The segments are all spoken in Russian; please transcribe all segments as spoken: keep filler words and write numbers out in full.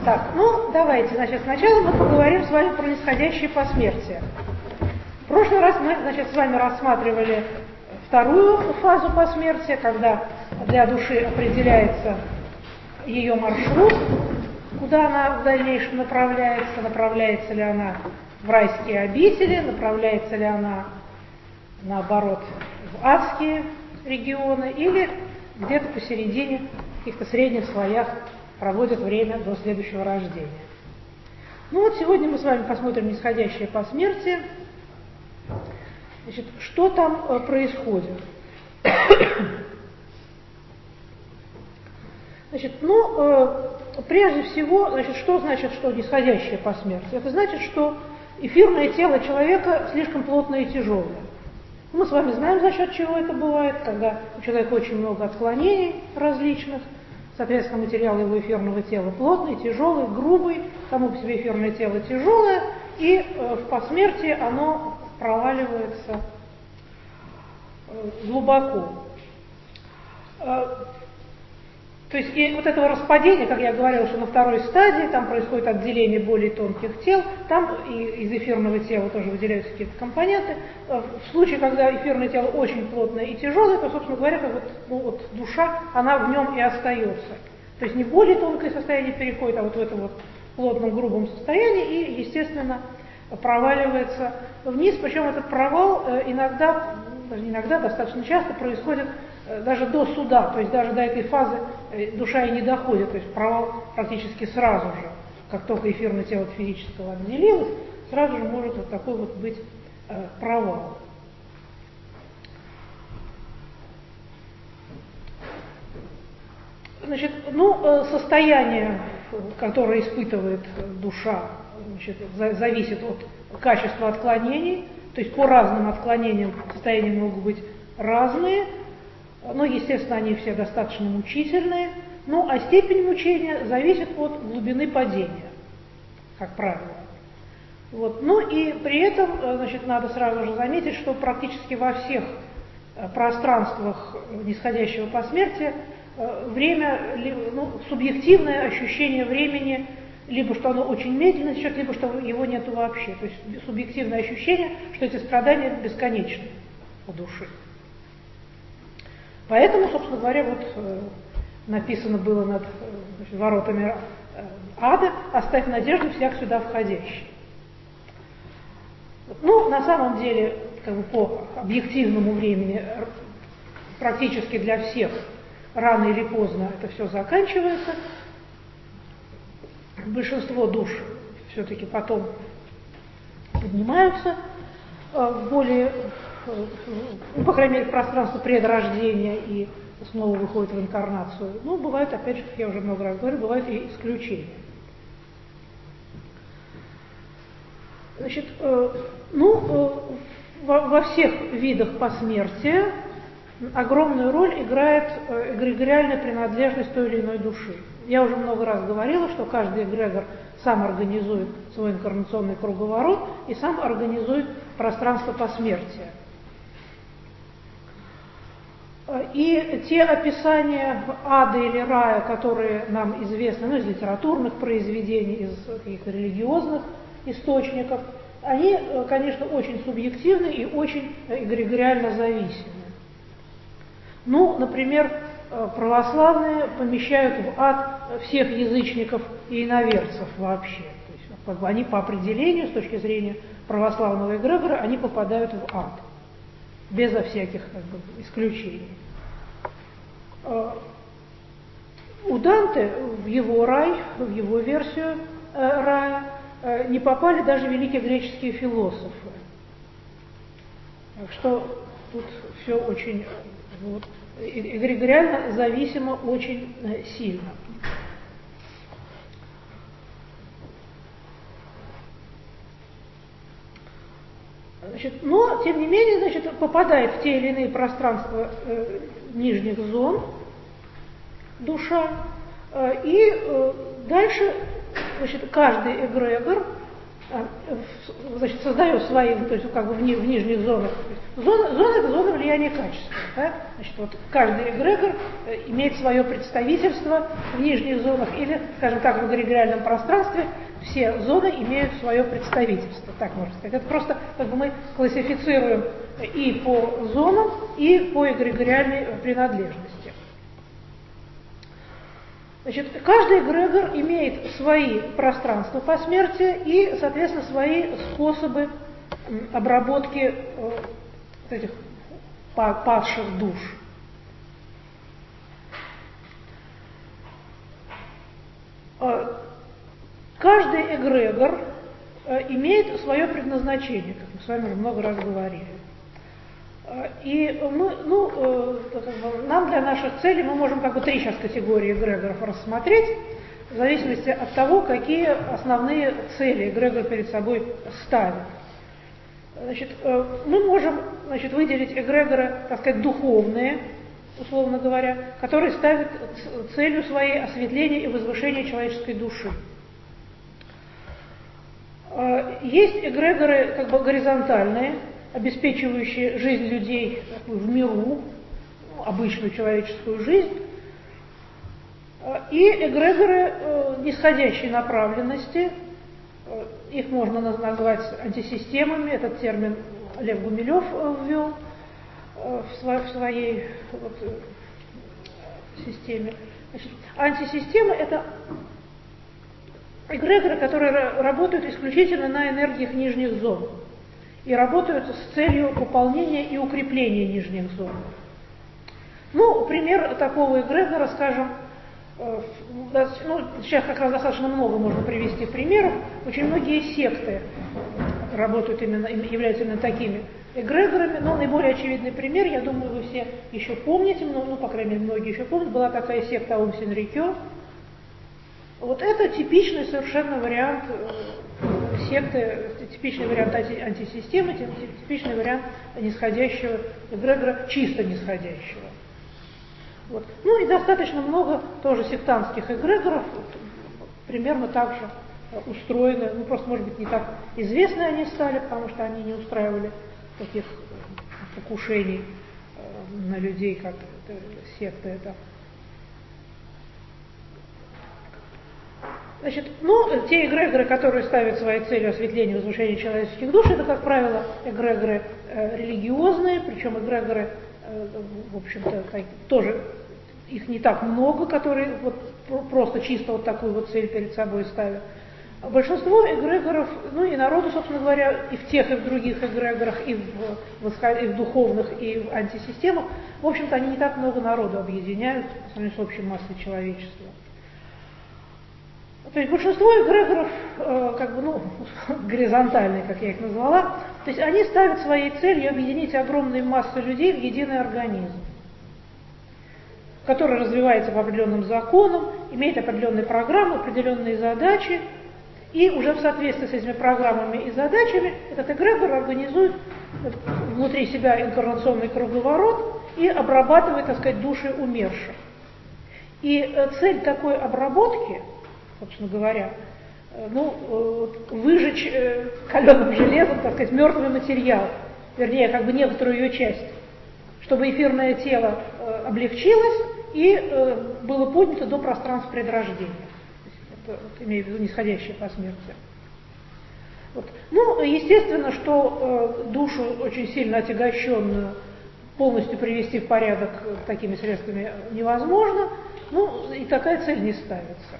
Так, ну давайте, значит, сначала мы поговорим с вами про нисходящее посмертие. В прошлый раз мы, значит, с вами рассматривали вторую фазу посмертия, когда для души определяется ее маршрут, куда она в дальнейшем направляется, направляется ли она в райские обители, направляется ли она, наоборот, в адские регионы или где-то посередине, в каких-то средних слоях проводит время до следующего рождения. Ну вот сегодня мы с вами посмотрим нисходящее посмертие. Значит, что там э, происходит? Значит, ну, э, прежде всего, значит, что значит, что нисходящее посмертие? Это значит, что эфирное тело человека слишком плотное и тяжелое. Мы с вами знаем, за счет чего это бывает, когда у человека очень много отклонений различных, соответственно, материал его эфирного тела плотный, тяжелый, грубый, само по себе эфирное тело тяжелое, и э, в посмертии оно проваливается э, глубоко. Э, то есть и вот этого распадения, как я говорила, что на второй стадии там происходит отделение более тонких тел, там и из эфирного тела тоже выделяются какие-то компоненты. В случае, когда эфирное тело очень плотное и тяжелое, то, собственно говоря, как вот, ну, вот душа, она в нем и остается. То есть не в более тонкое состояние переходит, а вот в это вот плотном, грубом состоянии и, естественно, проваливается вниз. Причем этот провал иногда, даже иногда, достаточно часто происходит даже до суда, то есть даже до этой фазы душа и не доходит, то есть провал практически сразу же, как только эфирное тело от физического отделилось, сразу же может вот такой вот быть э, провал. Значит, ну, состояние, которое испытывает душа, значит, зависит от качества отклонений, то есть по разным отклонениям состояния могут быть разные. Но, естественно, они все достаточно мучительные. Ну, а степень мучения зависит от глубины падения, как правило. Вот. Ну и при этом, значит, надо сразу же заметить, что практически во всех пространствах нисходящего посмертия время, ну, субъективное ощущение времени, либо что оно очень медленно течет, либо что его нету вообще. То есть субъективное ощущение, что эти страдания бесконечны у души. Поэтому, собственно говоря, вот э, написано было над значит, воротами э, ада: «Оставь надежду всяк сюда входящий». Ну, на самом деле, как бы по объективному времени, практически для всех рано или поздно это все заканчивается. Большинство душ все-таки потом поднимаются э, в более... ну, по крайней мере, в пространство предрождения и снова выходит в инкарнацию. Ну, бывают, опять же, как я уже много раз говорю, бывают и исключения. Значит, э, ну, э, во, во всех видах посмертия огромную роль играет э, эгрегориальная принадлежность той или иной души. Я уже много раз говорила, что каждый эгрегор сам организует свой инкарнационный круговорот и сам организует пространство посмертия. И те описания ада или рая, которые нам известны, ну, из литературных произведений, из каких-то религиозных источников, они, конечно, очень субъективны и очень эгрегориально зависимы. Ну, например, православные помещают в ад всех язычников и иноверцев вообще. То есть, как бы они по определению, с точки зрения православного эгрегора, они попадают в ад, безо всяких, как бы, исключений. У Данте в его рай, в его версию рая, не попали даже великие греческие философы. Так что тут все очень вот, эгрегориально зависимо очень сильно. Значит, но, тем не менее, значит, попадает в те или иные пространства э, нижних зон душа, э, и э, дальше, значит, каждый эгрегор значит, создает свои, то есть как бы в, ни, в нижних зонах. Зона, зона – это зона влияния качества. Да? Значит, вот каждый эгрегор имеет свое представительство в нижних зонах, или, скажем так, в эгрегориальном пространстве все зоны имеют свое представительство, так можно сказать. Это просто как бы мы классифицируем и по зонам, и по эгрегориальной принадлежности. Значит, каждый эгрегор имеет свои пространства по смерти и, соответственно, свои способы обработки вот этих падших душ. Каждый эгрегор имеет свое предназначение, как мы с вами уже много раз говорили. И мы, ну, нам для наших целей мы можем как бы три сейчас категории эгрегоров рассмотреть, в зависимости от того, какие основные цели эгрегор перед собой ставит. Значит, мы можем, значит, выделить эгрегоры, так сказать, духовные, условно говоря, которые ставят целью своей осветление и возвышение человеческой души. Есть эгрегоры как бы горизонтальные, обеспечивающие жизнь людей в миру, обычную человеческую жизнь, и эгрегоры нисходящей направленности, их можно назвать антисистемами, этот термин Лев Гумилев ввел в своей вот системе. Значит, антисистемы – это эгрегоры, которые работают исключительно на энергиях нижних зон и работают с целью выполнения и укрепления нижних зон. Ну, пример такого эгрегора, скажем, ну, сейчас как раз достаточно много можно привести примеров. Очень многие секты работают именно, являются именно такими эгрегорами. Но наиболее очевидный пример, я думаю, вы все еще помните, ну, ну по крайней мере, многие еще помнят, была такая секта Аум Синрикё. Вот это типичный совершенно вариант секты, типичный вариант антисистемы, типичный вариант нисходящего эгрегора, чисто нисходящего. Вот. Ну и достаточно много тоже сектантских эгрегоров, примерно так же устроены, ну просто, может быть, не так известны они стали, потому что они не устраивали таких покушений на людей, как секта это. Значит, ну, те эгрегоры, которые ставят своей целью осветление и возвышение человеческих душ, это, как правило, эгрегоры э, религиозные, причем эгрегоры, э, в общем-то, так, тоже их не так много, которые вот просто чисто вот такую вот цель перед собой ставят. Большинство эгрегоров, ну и народу, собственно говоря, и в тех, и в других эгрегорах, и в, в, и в духовных, и в антисистемах, в общем-то, они не так много народу объединяют по сравнению с общей массой человечества. То есть большинство эгрегоров, э, как бы, ну, горизонтальные, как я их назвала, то есть они ставят своей целью объединить огромные массы людей в единый организм, который развивается по определенным законам, имеет определенные программы, определенные задачи, и уже в соответствии с этими программами и задачами этот эгрегор организует внутри себя инкарнационный круговорот и обрабатывает, так сказать, души умерших. И цель такой обработки, собственно говоря, ну, выжечь каленым железом, так сказать, мертвый материал, вернее, как бы некоторую ее часть, чтобы эфирное тело облегчилось и было поднято до пространств предрождения. Это, вот, имею в виду нисходящее по смерти. Вот. Ну, естественно, что душу очень сильно отягощенную полностью привести в порядок такими средствами невозможно, ну, и такая цель не ставится.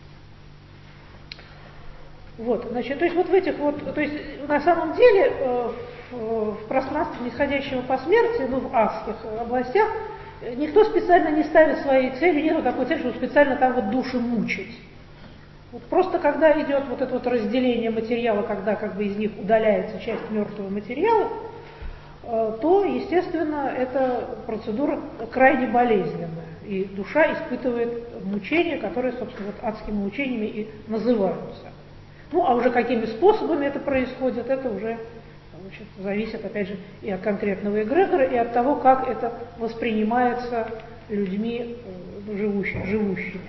Вот, значит, то есть вот в этих вот, то есть на самом деле э, в, в пространстве нисходящего по смерти, ну, в адских областях, никто специально не ставит своей целью, нету такой цели, чтобы специально там вот души мучить. Вот просто когда идет вот это вот разделение материала, когда как бы из них удаляется часть мертвого материала, э, то, естественно, эта процедура крайне болезненная, и душа испытывает мучения, которые, собственно, вот адскими мучениями и называются. Ну, а уже какими способами это происходит, это уже, значит, зависит, опять же, и от конкретного эгрегора, и от того, как это воспринимается людьми э, живущими, живущими.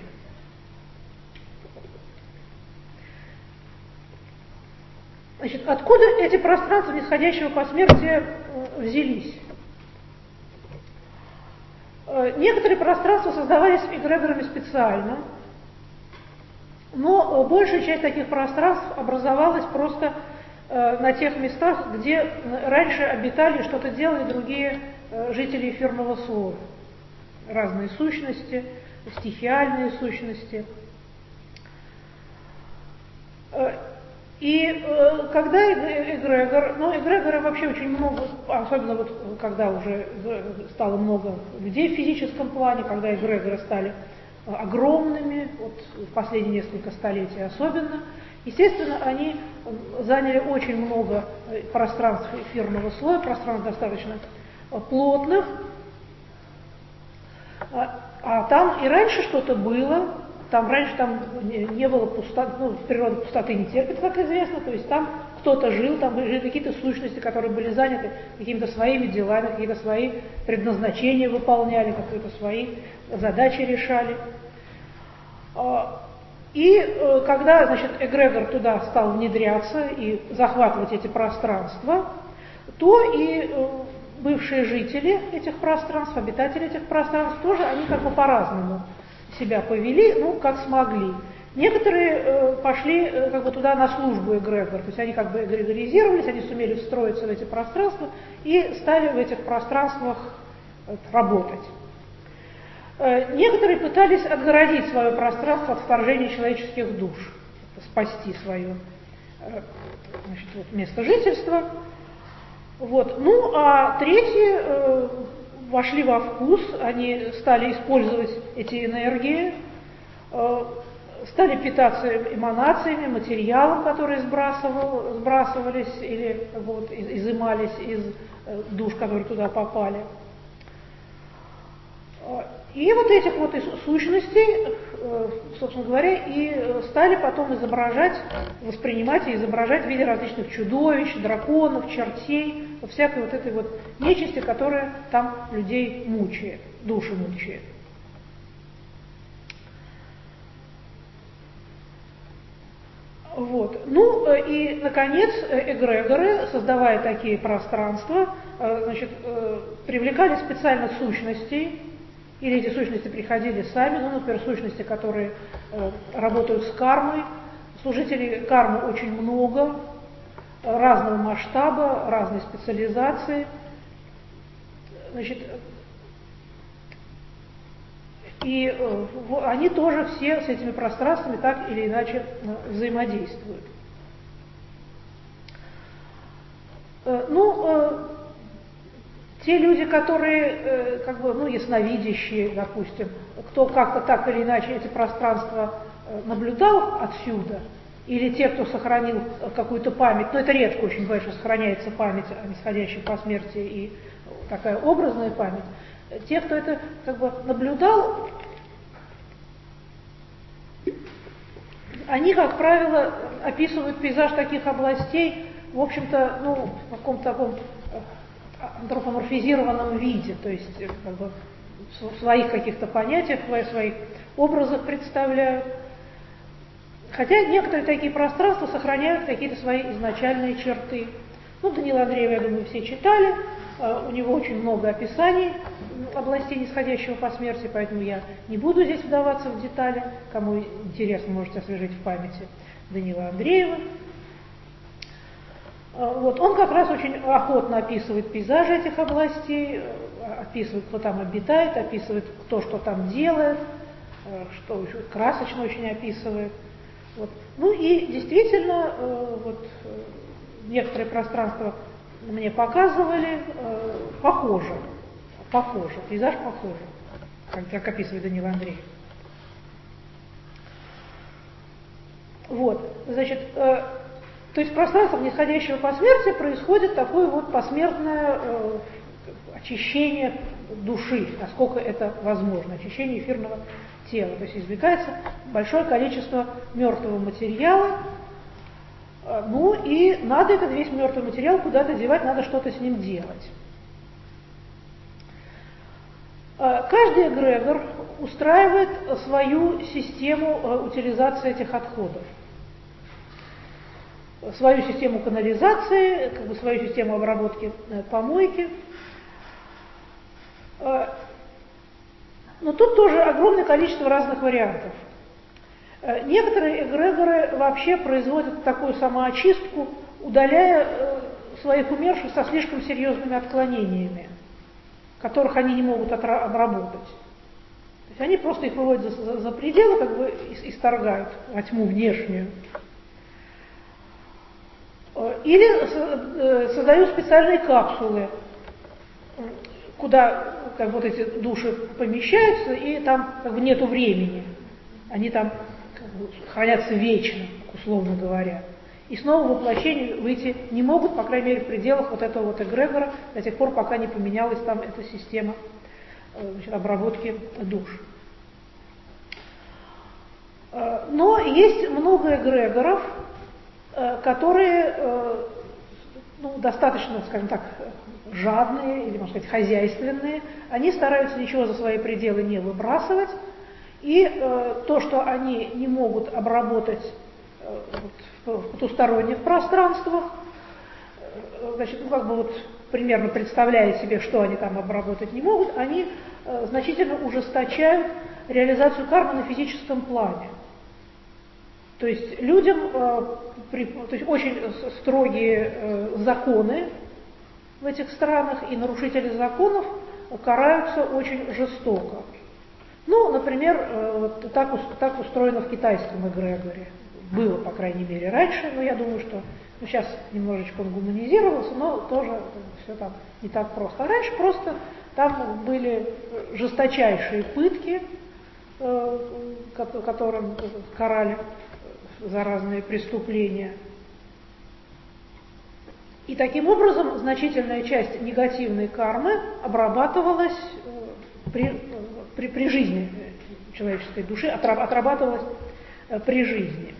Значит, откуда эти пространства нисходящего посмертия взялись? Некоторые пространства создавались эгрегорами специально, но большая часть таких пространств образовалась просто на тех местах, где раньше обитали, что-то делали другие жители эфирного слоя. Разные сущности, стихиальные сущности. И э, когда эгрегор, ну эгрегоры вообще очень много, особенно вот когда уже стало много людей в физическом плане, когда эгрегоры стали огромными, вот в последние несколько столетий особенно, естественно, они заняли очень много пространств эфирного слоя, пространств достаточно плотных, а, а там и раньше что-то было. Там раньше там не было пустоты, ну, природа пустоты не терпит, как известно, то есть там кто-то жил, там жили какие-то сущности, которые были заняты какими-то своими делами, какие-то свои предназначения выполняли, какие-то свои задачи решали. И когда, значит, эгрегор туда стал внедряться и захватывать эти пространства, то и бывшие жители этих пространств, обитатели этих пространств, тоже они как бы по-разному себя повели, ну, как смогли. Некоторые э, пошли э, как бы туда на службу эгрегор, то есть они как бы эгрегоризировались, они сумели встроиться в эти пространства и стали в этих пространствах э, работать. Э, некоторые пытались отгородить свое пространство от вторжения человеческих душ, спасти свое э, значит, вот, место жительства. Вот. Ну, а третьи э, вошли во вкус, они стали использовать эти энергии, э, стали питаться эманациями, материалом, которые сбрасывал, сбрасывались или вот, изымались из э, душ, которые туда попали. И вот этих вот сущностей, э, собственно говоря, и стали потом изображать, воспринимать и изображать в виде различных чудовищ, драконов, чертей, всякой вот этой вот нечисти, которая там людей мучает, души мучает. Вот. Ну и, наконец, эгрегоры, создавая такие пространства, значит, привлекали специально сущностей, или эти сущности приходили сами, ну, например, сущности, которые работают с кармой. Служителей кармы очень много, разного масштаба, разной специализации. Значит, и э, они тоже все с этими пространствами так или иначе э, взаимодействуют. Э, ну, э, те люди, которые, э, как бы, ну, ясновидящие, допустим, кто как-то так или иначе эти пространства э, наблюдал отсюда, или те, кто сохранил какую-то память, но это редко очень бывает, что сохраняется память о нисходящей посмертии и такая образная память, те, кто это как бы наблюдал, они, как правило, описывают пейзаж таких областей, в общем-то, ну, в каком-то таком антропоморфизированном виде, то есть как бы, в своих каких-то понятиях, в своих образах представляют. Хотя некоторые такие пространства сохраняют какие-то свои изначальные черты. Ну, Данила Андреева, я думаю, все читали. У него очень много описаний областей нисходящего посмертия, поэтому я не буду здесь вдаваться в детали. Кому интересно, можете освежить в памяти Данила Андреева. Вот. Он как раз очень охотно описывает пейзажи этих областей, описывает, кто там обитает, описывает, кто что там делает, что еще красочно очень описывает. Вот. Ну и действительно, э, вот, э, некоторые пространства мне показывали, э, похоже, похоже, пейзаж похож, как, как описывает Данил Андреев. Вот, значит, э, то есть в пространствах нисходящего посмертия происходит такое вот посмертное э, очищение души, насколько это возможно, очищение эфирного тела. То есть извлекается большое количество мертвого материала, ну и надо этот весь мертвый материал куда-то девать, надо что-то с ним делать. Каждый эгрегор устраивает свою систему утилизации этих отходов. свою систему канализации, как бы свою систему обработки помойки. Но тут тоже огромное количество разных вариантов. Некоторые эгрегоры вообще производят такую самоочистку, удаляя своих умерших со слишком серьезными отклонениями, которых они не могут обработать. То есть они просто их выводят за, за пределы, как бы исторгают во тьму внешнюю. Или создают специальные капсулы, куда как вот эти души помещаются, и там как бы нету времени. Они там как бы хранятся вечно, условно говоря. И снова в воплощение выйти не могут, по крайней мере, в пределах вот этого вот эгрегора, до тех пор, пока не поменялась там эта система, значит, обработки душ. Но есть много эгрегоров, которые ну, достаточно, скажем так, жадные или, можно сказать, хозяйственные. Они стараются ничего за свои пределы не выбрасывать. И э, то, что они не могут обработать э, вот, в потусторонних пространствах, э, значит, ну, как бы вот примерно представляя себе, что они там обработать не могут, они э, значительно ужесточают реализацию кармы на физическом плане. То есть людям э, при, то есть очень строгие э, законы в этих странах, и нарушители законов караются очень жестоко. Ну, например, вот так, так устроено в китайском эгрегоре. Было, по крайней мере, раньше, но я думаю, что ну, сейчас немножечко он гуманизировался, но тоже все там не так просто. А раньше просто там были жесточайшие пытки, которым карали за разные преступления. И таким образом значительная часть негативной кармы обрабатывалась при, при, при жизни человеческой души, отрабатывалась при жизни.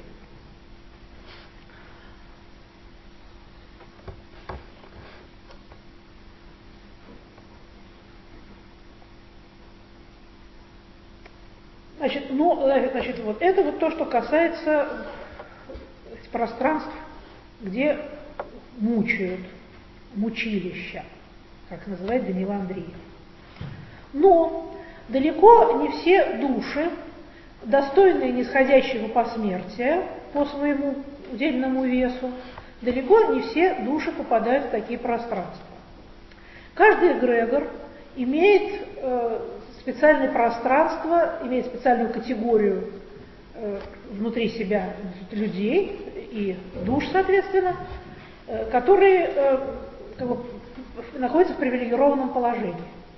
Значит, ну, значит, вот это вот то, что касается пространств, где мучают, мучилища, как называет Данила Андреев. Но далеко не все души, достойные нисходящего посмертия по своему удельному весу, далеко не все души попадают в такие пространства. Каждый эгрегор имеет э, специальное пространство, имеет специальную категорию э, внутри себя людей и душ, соответственно, э, которые э, как бы, находятся в привилегированном положении.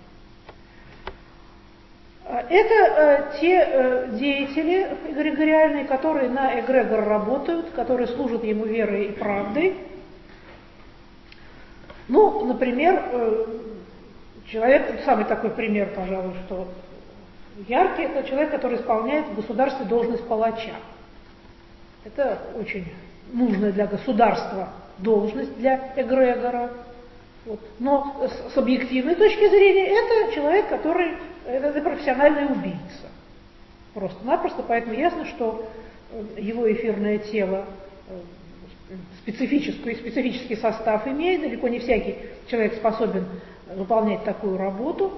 Это э, те э, деятели эгрегориальные, которые на эгрегор работают, которые служат ему верой и правдой. Ну, например, э, человек, самый такой пример, пожалуй, что яркий, это человек, который исполняет в государстве должность палача. Это очень нужная для государства должность, для эгрегора. Вот. Но с, с объективной точки зрения это человек, который это, это профессиональный убийца. Просто-напросто, поэтому ясно, что его эфирное тело специфический, специфический состав имеет, далеко не всякий человек способен выполнять такую работу.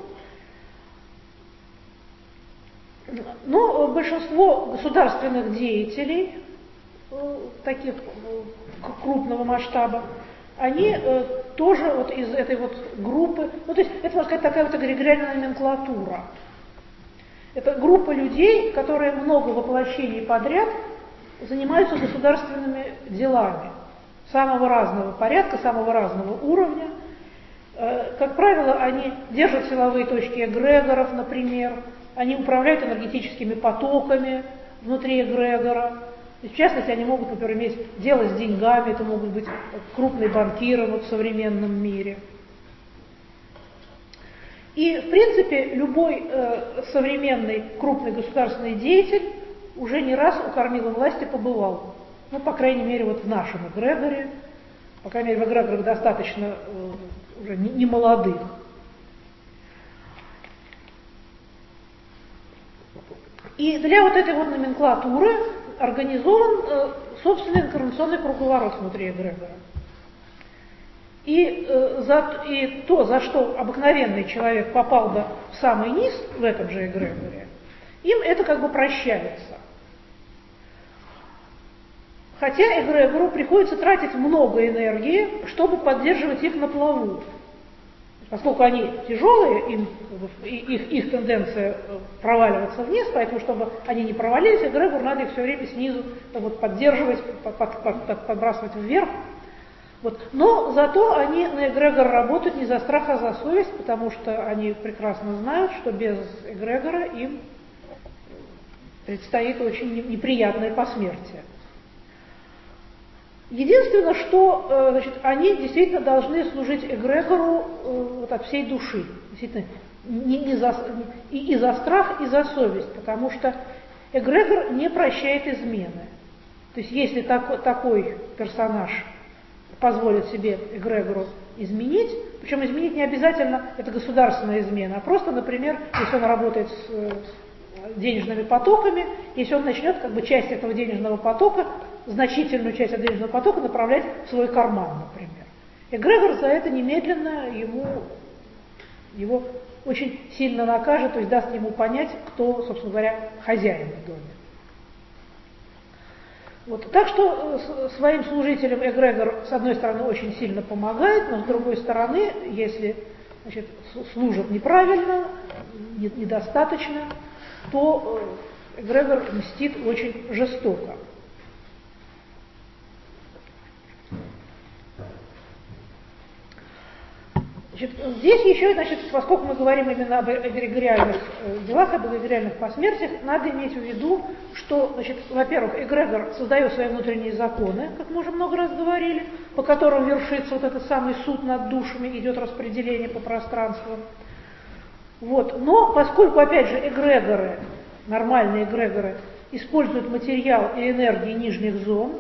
Но большинство государственных деятелей таких крупного масштаба, они э, тоже вот из этой вот группы, ну то есть это, можно сказать, такая вот эгрегориальная номенклатура. Это группа людей, которые много воплощений подряд занимаются государственными делами самого разного порядка, самого разного уровня. Э, как правило, они держат силовые точки эгрегоров, например, они управляют энергетическими потоками внутри эгрегора. В частности, они могут, например, иметь дело с деньгами, это могут быть крупные банкиры вот в современном мире. И, в принципе, любой э, современный крупный государственный деятель уже не раз у кормила власти побывал. Ну, по крайней мере, вот в нашем эгрегоре, по крайней мере, в эгрегорах достаточно э, уже не, не молодых. И для вот этой вот номенклатуры организован э, собственный инкарнационный круговорот внутри эгрегора. И, э, за, и то, за что обыкновенный человек попал бы в самый низ в этом же эгрегоре, им это как бы прощается. Хотя эгрегору приходится тратить много энергии, чтобы поддерживать их на плаву. Поскольку они тяжелые, им, их, их тенденция проваливаться вниз, поэтому, чтобы они не провалились, эгрегору надо их все время снизу вот, поддерживать, под, под, под, подбрасывать вверх. Вот. Но зато они на эгрегор работают не за страх, а за совесть, потому что они прекрасно знают, что без эгрегора им предстоит очень неприятное посмертие. Единственное, что значит, они действительно должны служить эгрегору вот, от всей души. Действительно, не, не за, и, и за страх, и за совесть, потому что эгрегор не прощает измены. То есть если так, такой персонаж позволит себе эгрегору изменить, причем изменить не обязательно это государственная измена, а просто, например, если он работает с, с денежными потоками, если он начнет как бы часть этого денежного потока, значительную часть этого денежного потока направлять в свой карман, например. Эгрегор за это немедленно ему, его очень сильно накажет, то есть даст ему понять, кто, собственно говоря, хозяин в доме. Вот. Так что своим служителям эгрегор, с одной стороны, очень сильно помогает, но с другой стороны, если значит, служат неправильно, недостаточно, то эгрегор мстит очень жестоко. Значит, здесь еще, значит, поскольку мы говорим именно об эгрегориальных делах, об эгрегориальных посмертиях, надо иметь в виду, что, значит, во-первых, эгрегор создает свои внутренние законы, как мы уже много раз говорили, по которым вершится вот этот самый суд над душами, идет распределение по пространству. Вот. Но поскольку, опять же, эгрегоры, нормальные эгрегоры, используют материал и энергии нижних зон,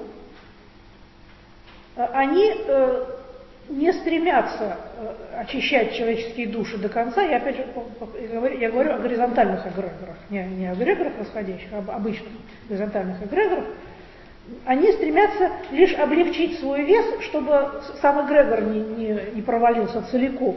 они э, не стремятся э, очищать человеческие души до конца. Я опять же я говорю о горизонтальных эгрегорах, не, не о эгрегорах восходящих, а об обычных горизонтальных эгрегорах. Они стремятся лишь облегчить свой вес, чтобы сам эгрегор не, не, не провалился целиком.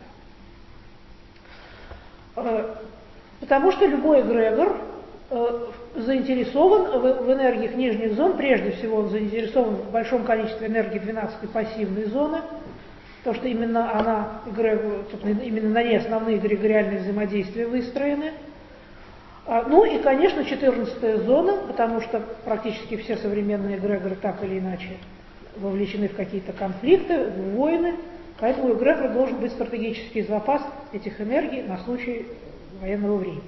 Э, потому что любой эгрегор заинтересован в, в энергиях нижних зон, прежде всего он заинтересован в большом количестве энергии двенадцатой пассивной зоны, потому что именно она, эгрегор, именно на ней основные эгрегориальные взаимодействия выстроены. Ну и, конечно, четырнадцатая зона, потому что практически все современные эгрегоры так или иначе вовлечены в какие-то конфликты, в войны, поэтому у эгрегора должен быть стратегический запас этих энергий на случай военного времени.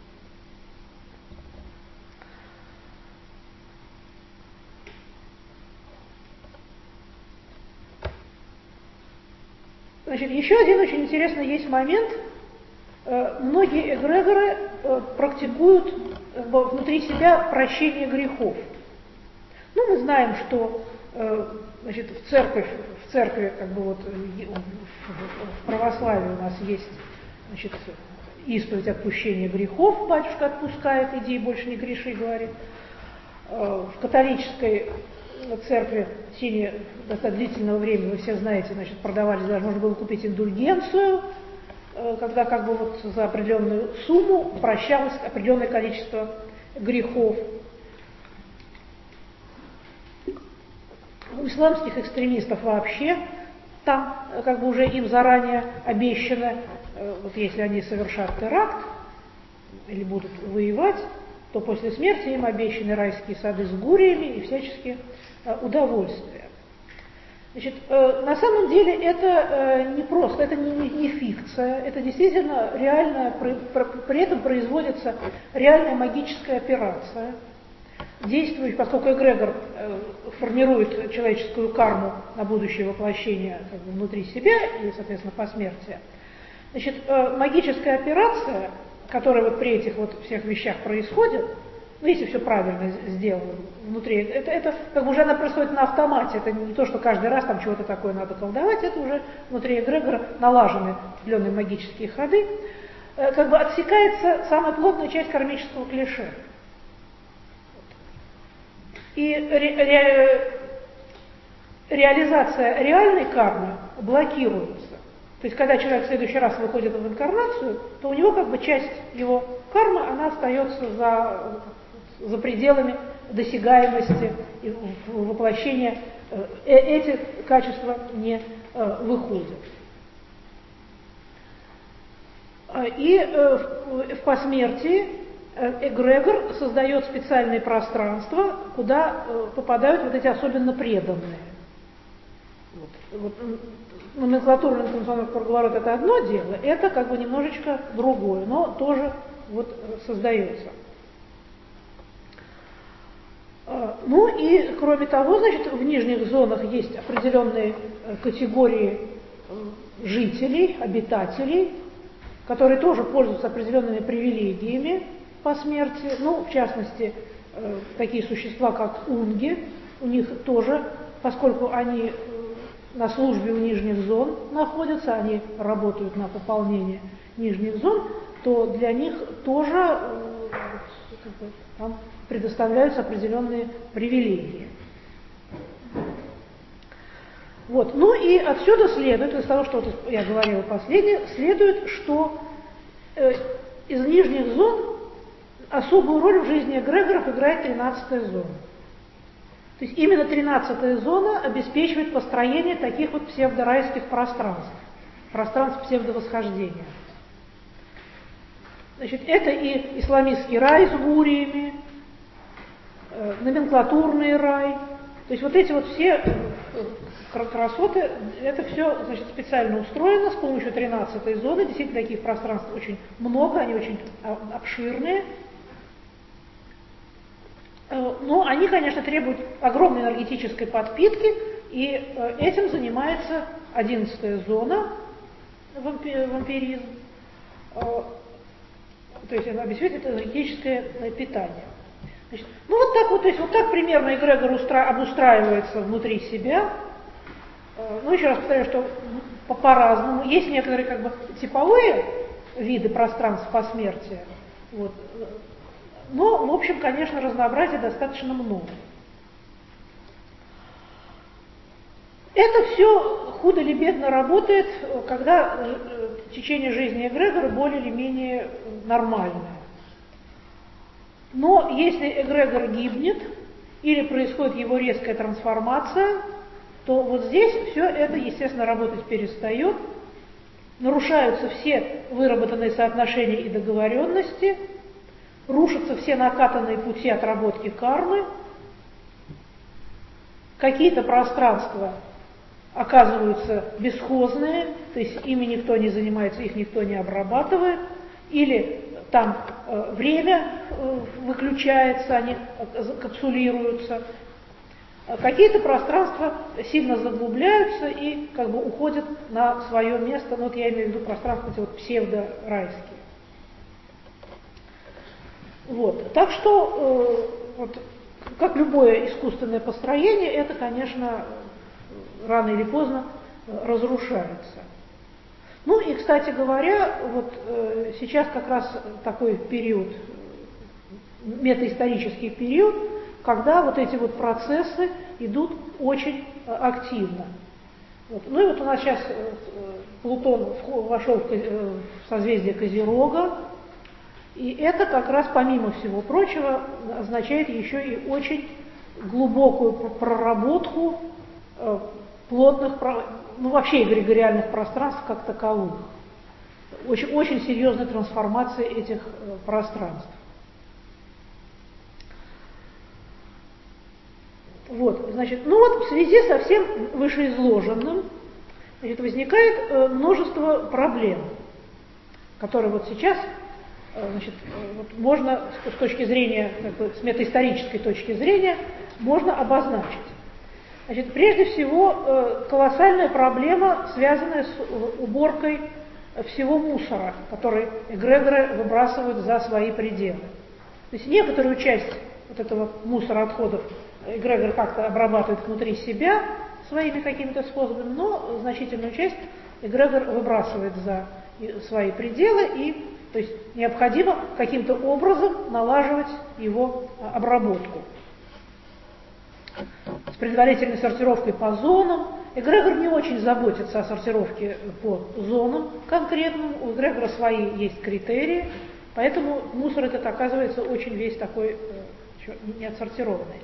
Значит, еще один очень интересный есть момент. Многие эгрегоры практикуют внутри себя прощение грехов. Ну, мы знаем, что значит, в церкви, в церкви как бы вот, в православии у нас есть значит, исповедь отпущения грехов, батюшка отпускает, иди и больше не греши, говорит. В католической церкви в течение достаточно длительного времени, вы все знаете, значит, продавались, даже можно было купить индульгенцию, когда как бы вот за определенную сумму прощалось определенное количество грехов. У исламских экстремистов вообще там как бы уже им заранее обещано, вот если они совершат теракт или будут воевать, то после смерти им обещаны райские сады с гуриями и всяческие э, удовольствия. Значит, э, на самом деле это э, не просто, это не, не, не фикция, это действительно реальная, при, при этом производится реальная магическая операция, действующая, поскольку эгрегор э, формирует человеческую карму на будущее воплощение как бы, внутри себя и, соответственно, посмертие. Значит, э, магическая операция, которая вот при этих вот всех вещах происходит, ну, если все правильно сделано внутри, это, это как бы уже она происходит на автомате, это не то, что каждый раз там чего-то такое надо колдовать, это уже внутри эгрегора налажены определенные магические ходы, э, как бы отсекается самая плотная часть кармического клише. И ре, ре, реализация реальной кармы блокируется. То есть, когда человек в следующий раз выходит в инкарнацию, то у него как бы часть его кармы, она остается за, за пределами досягаемости и воплощения. Эти качества не выходят. И в посмертии эгрегор создает специальные пространства, куда попадают вот эти особенно преданные. Вот, вот, номенклатурный информационный круговорот — это одно дело, это как бы немножечко другое, но тоже вот создается. Ну и кроме того, значит, в нижних зонах есть определенные категории жителей, обитателей, которые тоже пользуются определенными привилегиями по смерти. Ну, в частности, такие существа, как унги, у них тоже, поскольку они на службе у нижних зон находятся, они работают на пополнение нижних зон, то для них тоже там предоставляются определенные привилегии. Вот. Ну и отсюда следует, из того, что вот я говорила последнее, следует, что э, из нижних зон особую роль в жизни эгрегоров играет тринадцатая зона. То есть именно тринадцатая зона обеспечивает построение таких вот псевдорайских пространств, пространств псевдовосхождения. Значит, это и исламистский рай с гуриями, э, номенклатурный рай. То есть вот эти вот все красоты, это все, значит, специально устроено с помощью тринадцатой зоны. Действительно, таких пространств очень много, они очень обширные. Но они, конечно, требуют огромной энергетической подпитки, и этим занимается одиннадцатая зона, вампиризм. То есть она обеспечивает энергетическое питание. Значит, ну вот так вот, то есть вот так примерно эгрегор устра... обустраивается внутри себя. Ну, еще раз повторяю, что по-разному. Есть некоторые как бы типовые виды пространств посмертия. Вот. Но, в общем, конечно, разнообразия достаточно много. Это все худо или бедно работает, когда течение жизни эгрегора более или менее нормальное. Но если эгрегор гибнет или происходит его резкая трансформация, то вот здесь все это, естественно, работать перестает, нарушаются все выработанные соотношения и договоренности, рушатся все накатанные пути отработки кармы, какие-то пространства оказываются бесхозные, то есть ими никто не занимается, их никто не обрабатывает, или там э, время э, выключается, они капсулируются. Какие-то пространства сильно заглубляются и как бы уходят на свое место, ну вот я имею в виду пространства эти вот псевдорайские. Вот. Так что, э, вот, как любое искусственное построение, это, конечно, рано или поздно разрушается. Ну и, кстати говоря, вот э, сейчас как раз такой период, метаисторический период, когда вот эти вот процессы идут очень активно. Вот. Ну и вот у нас сейчас э, Плутон вошел в, э, в созвездие Козерога, и это как раз, помимо всего прочего, означает еще и очень глубокую проработку э, плотных, ну вообще эгрегориальных пространств как таковых. Очень, очень серьезная трансформация этих э, пространств. Вот, значит, ну вот в связи со всем вышеизложенным, значит, возникает э, множество проблем, которые вот сейчас, э, значит, э, вот можно с, с точки зрения, как бы, с метаисторической точки зрения, можно обозначить. Значит, прежде всего, э, колоссальная проблема, связанная с уборкой всего мусора, который эгрегоры выбрасывают за свои пределы. То есть некоторую часть вот этого мусора, отходов эгрегор как-то обрабатывает внутри себя своими какими-то способами, но значительную часть эгрегор выбрасывает за свои пределы, и то есть необходимо каким-то образом налаживать его обработку. с предварительной сортировкой по зонам. Эгрегор не очень заботится о сортировке по зонам конкретным, у эгрегора свои есть критерии, поэтому мусор этот оказывается очень весь такой э, неотсортированный.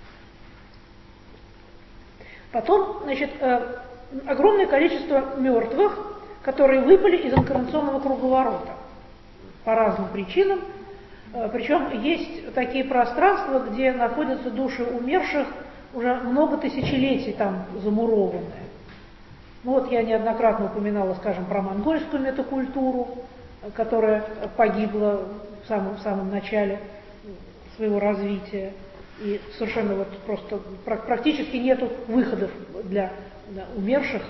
Потом, значит, э, огромное количество мертвых, которые выпали из инкарнационного круговорота по разным причинам. Э, причем есть такие пространства, где находятся души умерших, уже много тысячелетий там замурованные. Ну вот я неоднократно упоминала, скажем, про монгольскую метакультуру, которая погибла в самом, в самом начале своего развития. И совершенно вот просто практически нету выходов для, для умерших,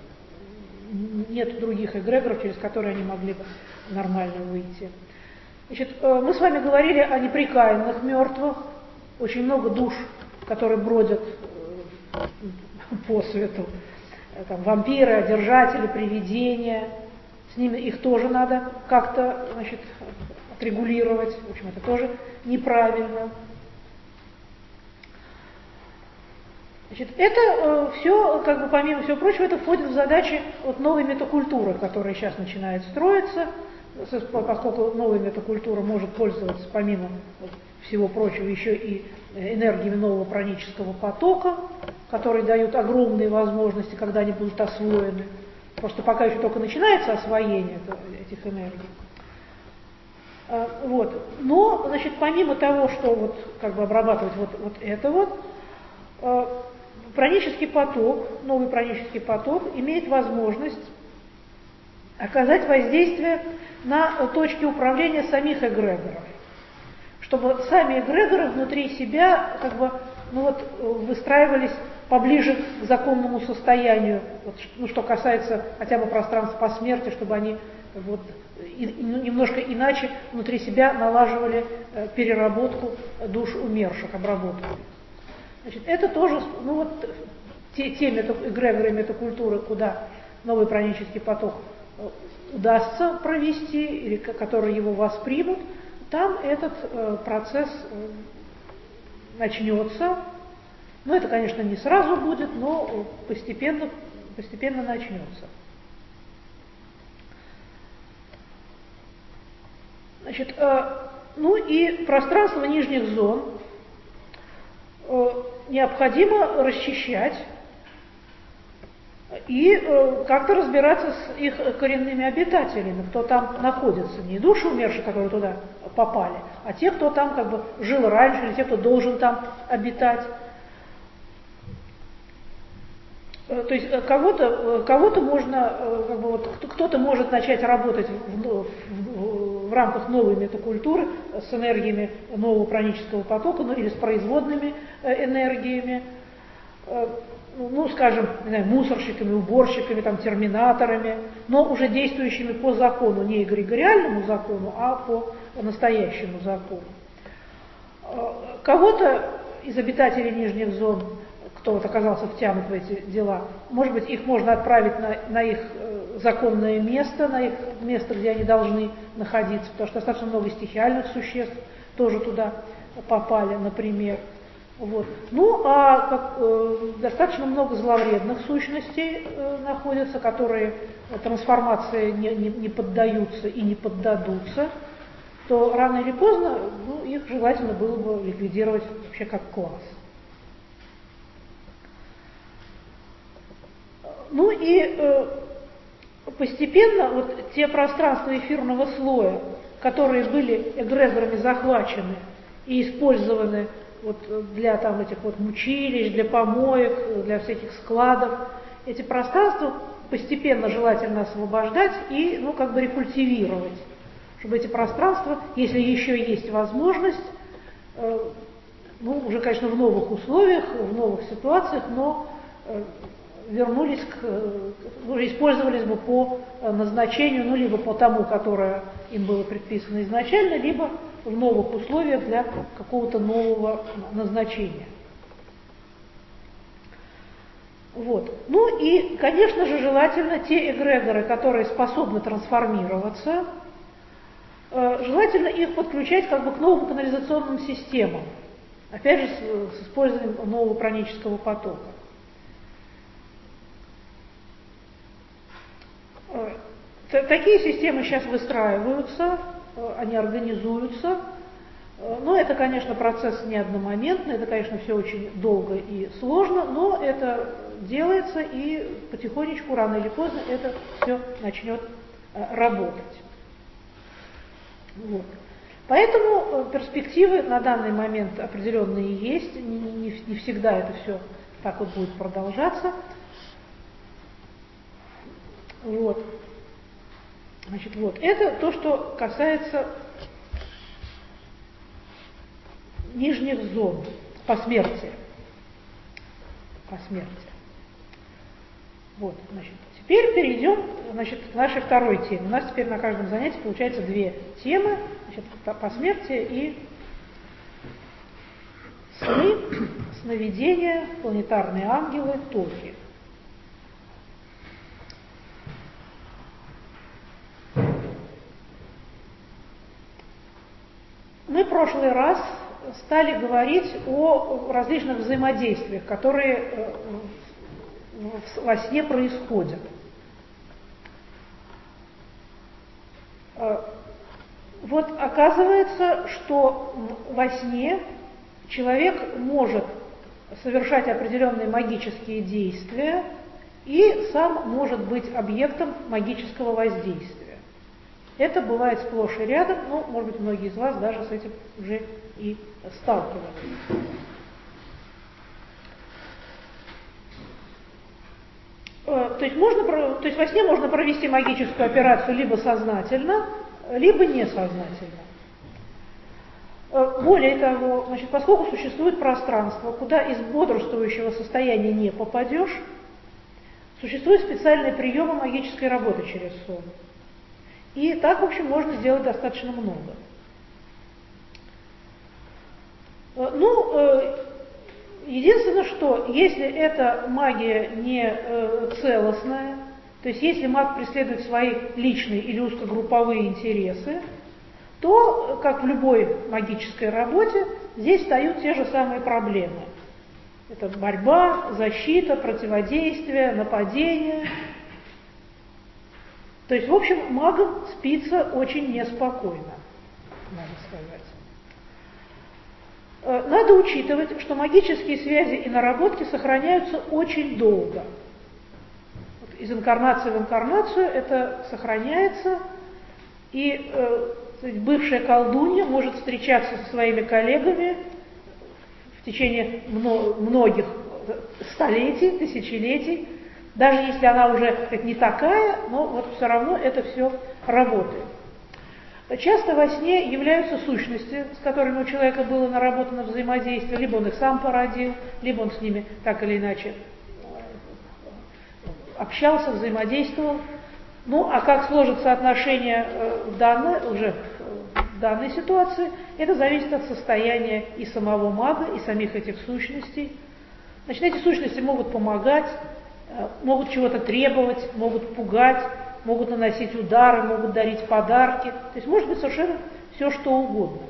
нет других эгрегоров, через которые они могли бы нормально выйти. Значит, мы с вами говорили о неприкаянных мертвых, очень много душ, которые бродят по свету, там, вампиры, одержатели, привидения, с ними их тоже надо как-то, значит, отрегулировать, в общем, это тоже неправильно. Значит, это э, все, как бы помимо всего прочего, это входит в задачи вот, новой метакультуры, которая сейчас начинает строиться, поскольку новая метакультура может пользоваться, помимо вот, всего прочего, еще и энергиями нового пранического потока, которые дают огромные возможности, когда они будут освоены. Просто пока еще только начинается освоение этих энергий. Вот. Но, значит, помимо того, что вот, как бы обрабатывать вот, вот это вот, пранический поток, новый пранический поток имеет возможность оказать воздействие на точки управления самих эгрегоров, чтобы сами эгрегоры внутри себя как бы, ну вот, выстраивались поближе к законному состоянию, вот, ну, что касается хотя бы пространства посмертия, чтобы они вот, и, и немножко иначе внутри себя налаживали э, переработку душ умерших, обработку. Значит, это тоже, ну вот, те, те мета, эгрегоры метакультуры, куда новый пранический поток э, удастся провести, или которые его воспримут, там этот э, процесс э, начнется. Ну, это, конечно, не сразу будет, но постепенно, постепенно начнется. Значит, э, ну и пространство нижних зон э, необходимо расчищать и э, как-то разбираться с их коренными обитателями, кто там находится. Не души умерших, которые туда попали, а те, кто там как бы жил раньше, или те, кто должен там обитать. То есть кого-то, кого-то можно, как бы вот, кто-то может начать работать в, в, в рамках новой метакультуры с энергиями нового пранического потока, ну или с производными энергиями, ну, скажем, не знаю, мусорщиками, уборщиками, там, терминаторами, но уже действующими по закону, не эгрегориальному закону, а по настоящему закону. Кого-то из обитателей нижних зон, кто вот оказался втянут в эти дела, может быть, их можно отправить на, на их э, законное место, на их место, где они должны находиться, потому что достаточно много стихиальных существ тоже туда попали, например. Вот. Ну, а как, э, достаточно много зловредных сущностей э, находятся, которые э, трансформации не, не, не поддаются и не поддадутся, то рано или поздно ну, их желательно было бы ликвидировать вообще как класс. Ну и э, постепенно вот те пространства эфирного слоя, которые были эгрегорами захвачены и использованы вот для там, этих вот мучилищ, для помоек, для всяких складов, эти пространства постепенно желательно освобождать и ну, как бы рекультивировать, чтобы эти пространства, если еще есть возможность, э, ну, уже, конечно, в новых условиях, в новых ситуациях, но э, вернулись к, уже использовались бы по назначению, ну, либо по тому, которое им было предписано изначально, либо в новых условиях для какого-то нового назначения. Вот. Ну и, конечно же, желательно те эгрегоры, которые способны трансформироваться, э, желательно их подключать как бы к новым канализационным системам. Опять же, с, с использованием нового пранического потока. Такие системы сейчас выстраиваются, они организуются, но это, конечно, процесс не одномоментный, это, конечно, все очень долго и сложно, но это делается, и потихонечку, рано или поздно, это все начнет работать. Вот. Поэтому перспективы на данный момент определенные есть, не, не, не всегда это все так вот будет продолжаться. Вот. Значит, вот. Это то, что касается нижних зон посмертия. Посмертия. Вот, значит. Теперь перейдем, значит, к нашей второй теме. У нас теперь на каждом занятии получается две темы, значит, посмертие и сны, сновидения, планетарные ангелы, тохи. Мы в прошлый раз стали говорить о различных взаимодействиях, которые во сне происходят. Вот оказывается, что во сне человек может совершать определенные магические действия и сам может быть объектом магического воздействия. Это бывает сплошь и рядом, но, может быть, многие из вас даже с этим уже и сталкивались. То есть, можно, то есть во сне можно провести магическую операцию либо сознательно, либо несознательно. Более того, значит, поскольку существует пространство, куда из бодрствующего состояния не попадешь, существуют специальные приемы магической работы через сон. И так, в общем, можно сделать достаточно много. Ну, единственное, что если эта магия не целостная, то есть если маг преследует свои личные или узкогрупповые интересы, то, как в любой магической работе, здесь встают те же самые проблемы. Это борьба, защита, противодействие, нападение. То есть, в общем, магам спится очень неспокойно, надо сказать. Надо учитывать, что магические связи и наработки сохраняются очень долго. Вот из инкарнации в инкарнацию это сохраняется, и э, бывшая колдунья может встречаться со своими коллегами в течение многих столетий, тысячелетий, даже если она уже так, не такая, но вот все равно это все работает. Часто во сне являются сущности, с которыми у человека было наработано взаимодействие, либо он их сам породил, либо он с ними так или иначе общался, взаимодействовал. Ну, а как сложатся отношения в данной, уже в данной ситуации, это зависит от состояния и самого мага, и самих этих сущностей. Значит, эти сущности могут помогать, могут чего-то требовать, могут пугать, могут наносить удары, могут дарить подарки. То есть может быть совершенно все, что угодно.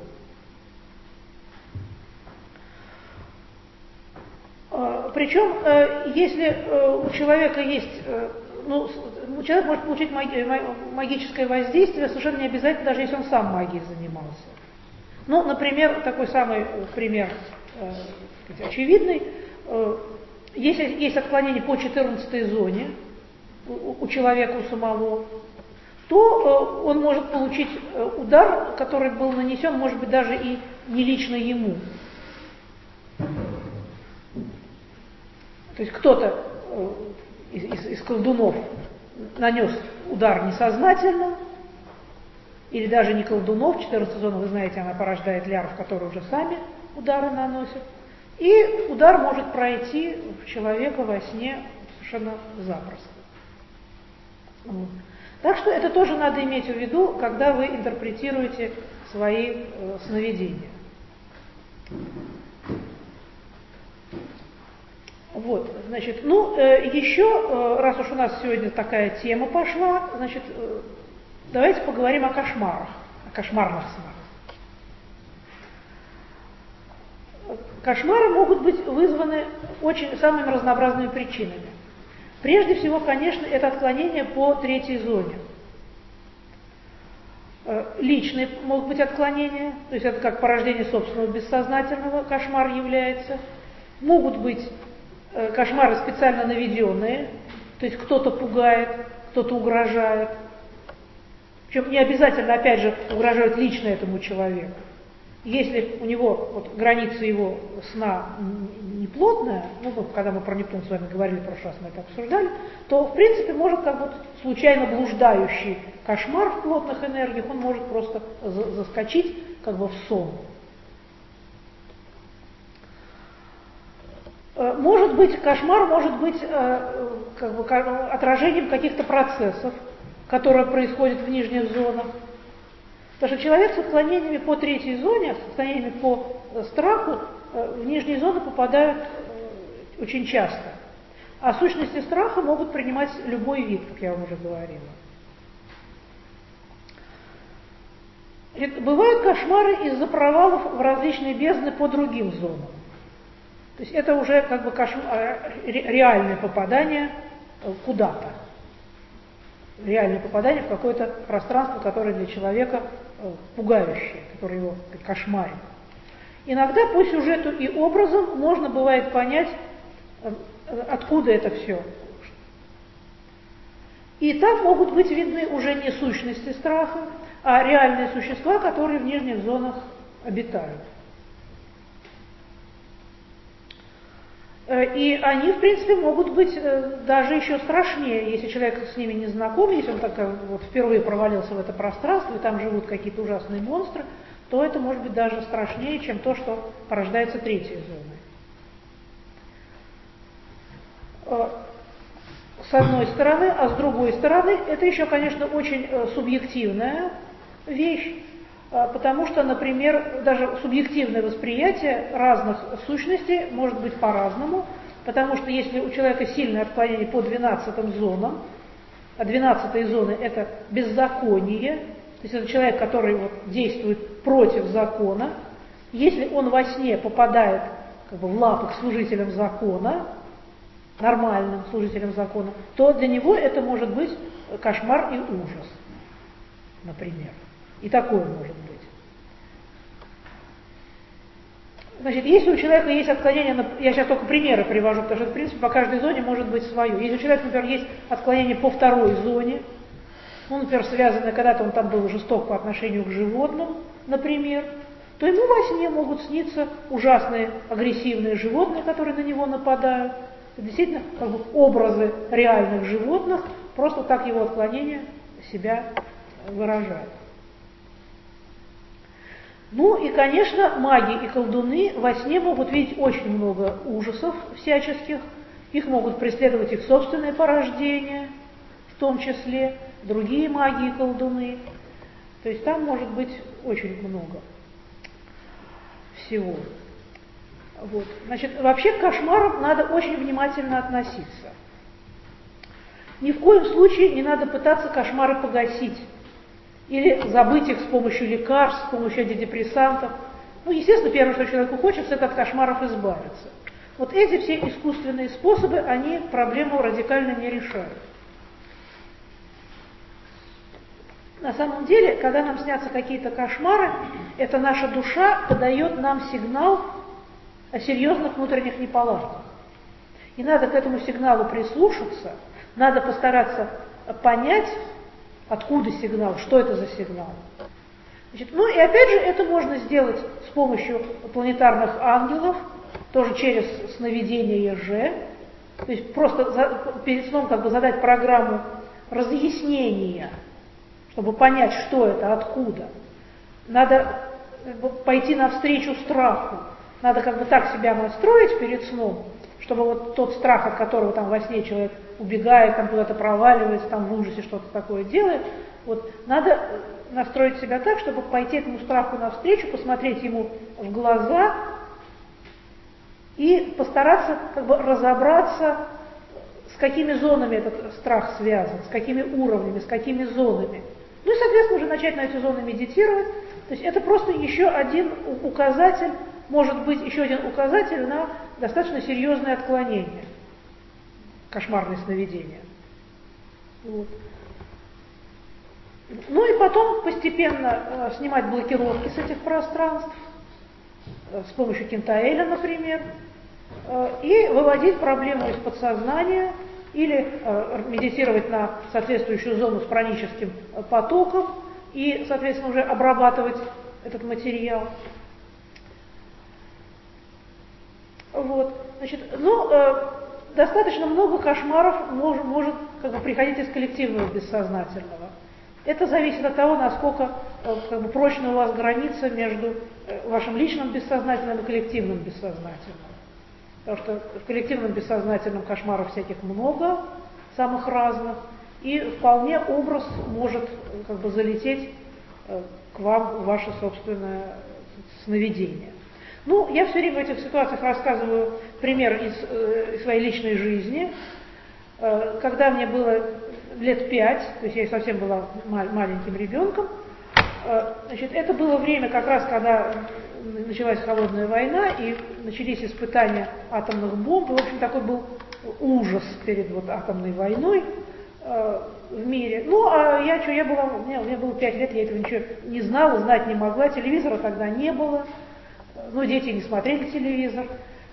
Причем, если у человека есть, ну, человек может получить магическое воздействие, совершенно не обязательно, даже если он сам магией занимался. Ну, например, такой самый пример очевидный. Если есть отклонение по четырнадцатой зоне у, у человека у самого, то э, он может получить удар, который был нанесен, может быть, даже и не лично ему. То есть кто-то э, из, из, из колдунов нанес удар несознательно, или даже не колдунов, четырнадцатая зона, вы знаете, она порождает лярв, которые уже сами удары наносят. И удар может пройти в человека во сне совершенно запросто. Вот. Так что это тоже надо иметь в виду, когда вы интерпретируете свои э, сновидения. Вот, значит, ну, э, еще, э, раз уж у нас сегодня такая тема пошла, значит, э, давайте поговорим о кошмарах, о кошмарных снах. Кошмары могут быть вызваны очень самыми разнообразными причинами. Прежде всего, конечно, это отклонение по третьей зоне. Личные могут быть отклонения, то есть это как порождение собственного бессознательного кошмар является. Могут быть кошмары специально наведенные, то есть кто-то пугает, кто-то угрожает. Причем не обязательно, опять же, угрожают лично этому человеку. Если у него вот, граница его сна не плотная, ну, когда мы про Нептун с вами говорили, в прошлый раз мы это обсуждали, то, в принципе, может как вот случайно блуждающий кошмар в плотных энергиях, он может просто за- заскочить как бы в сон. Может быть, кошмар может быть как бы, отражением каких-то процессов, которые происходят в нижних зонах. Потому что человек с отклонениями по третьей зоне, с отклонениями по страху, в нижние зоны попадают очень часто. А сущности страха могут принимать любой вид, как я вам уже говорила. Бывают кошмары из-за провалов в различные бездны по другим зонам. То есть это уже как бы кошмар, реальное попадание куда-то. Реальное попадание в какое-то пространство, которое для человека пугающее, которое его кошмарит. Иногда по сюжету и образам можно бывает понять, откуда это все. И там могут быть видны уже не сущности страха, а реальные существа, которые в нижних зонах обитают. И они, в принципе, могут быть даже еще страшнее, если человек с ними не знаком, если он так вот впервые провалился в это пространство, и там живут какие-то ужасные монстры, то это может быть даже страшнее, чем то, что порождается третьей зоной. С одной стороны, а с другой стороны, это еще, конечно, очень субъективная вещь, потому что, например, даже субъективное восприятие разных сущностей может быть по-разному, потому что если у человека сильное отклонение по двенадцатым зонам, а двенадцатые зоны – это беззаконие, то есть это человек, который вот действует против закона, если он во сне попадает как бы в лапы к служителям закона, нормальным служителям закона, то для него это может быть кошмар и ужас, например. И такое может быть. Значит, если у человека есть отклонение, на, я сейчас только примеры привожу, потому что, в принципе, по каждой зоне может быть свое. Если у человека, например, есть отклонение по второй зоне, ну, например, связанное, когда-то он там был жесток по отношению к животным, например, то ему во сне могут сниться ужасные агрессивные животные, которые на него нападают. Это действительно как бы образы реальных животных, просто так его отклонение себя выражает. Ну и, конечно, маги и колдуны во сне могут видеть очень много ужасов всяческих, их могут преследовать их собственные порождения, в том числе другие маги и колдуны. То есть там может быть очень много всего. Вот. Значит, вообще к кошмарам надо очень внимательно относиться. Ни в коем случае не надо пытаться кошмары погасить или забыть их с помощью лекарств, с помощью антидепрессантов. Ну, естественно, первое, что человеку хочется, это от кошмаров избавиться. Вот эти все искусственные способы, они проблему радикально не решают. На самом деле, когда нам снятся какие-то кошмары, это наша душа подает нам сигнал о серьезных внутренних неполадках. И надо к этому сигналу прислушаться, надо постараться понять, откуда сигнал, что это за сигнал. Значит, ну и опять же, это можно сделать с помощью планетарных ангелов, тоже через сновидение Еже. То есть просто за, перед сном как бы задать программу разъяснения, чтобы понять, что это, откуда. Надо пойти навстречу страху. Надо как бы так себя настроить перед сном, чтобы вот тот страх, от которого там во сне человек убегает, там куда-то проваливается, там в ужасе что-то такое делает, вот надо настроить себя так, чтобы пойти этому страху навстречу, посмотреть ему в глаза и постараться как бы разобраться, с какими зонами этот страх связан, с какими уровнями, с какими зонами. Ну и, соответственно, уже начать на эти зоны медитировать. То есть это просто еще один указатель может быть еще один указатель на достаточно серьезное отклонение, кошмарные сновидения. Вот. Ну и потом постепенно э, снимать блокировки с этих пространств, э, с помощью Кентаэля, например, э, и выводить проблему из подсознания или э, медитировать на соответствующую зону с праническим э, потоком и, соответственно, уже обрабатывать этот материал. Вот. Значит, ну, э, достаточно много кошмаров может, может как бы, приходить из коллективного бессознательного. Это зависит от того, насколько э, как бы, прочна у вас граница между э, вашим личным бессознательным и коллективным бессознательным. Потому что в коллективном бессознательном кошмаров всяких много, самых разных, и вполне образ может как бы, залететь э, к вам в ваше собственное сновидение. Ну, я все время в этих ситуациях рассказываю пример из, э, из своей личной жизни. Э, когда мне было лет пять, то есть я совсем была маленьким ребенком, э, значит, это было время как раз, когда началась холодная война и начались испытания атомных бомб. И, в общем, такой был ужас перед вот атомной войной э, в мире. Ну, а я что, я была, у меня, у меня было пять лет, я этого ничего не знала, знать не могла, телевизора тогда не было. Ну, дети не смотрели телевизор.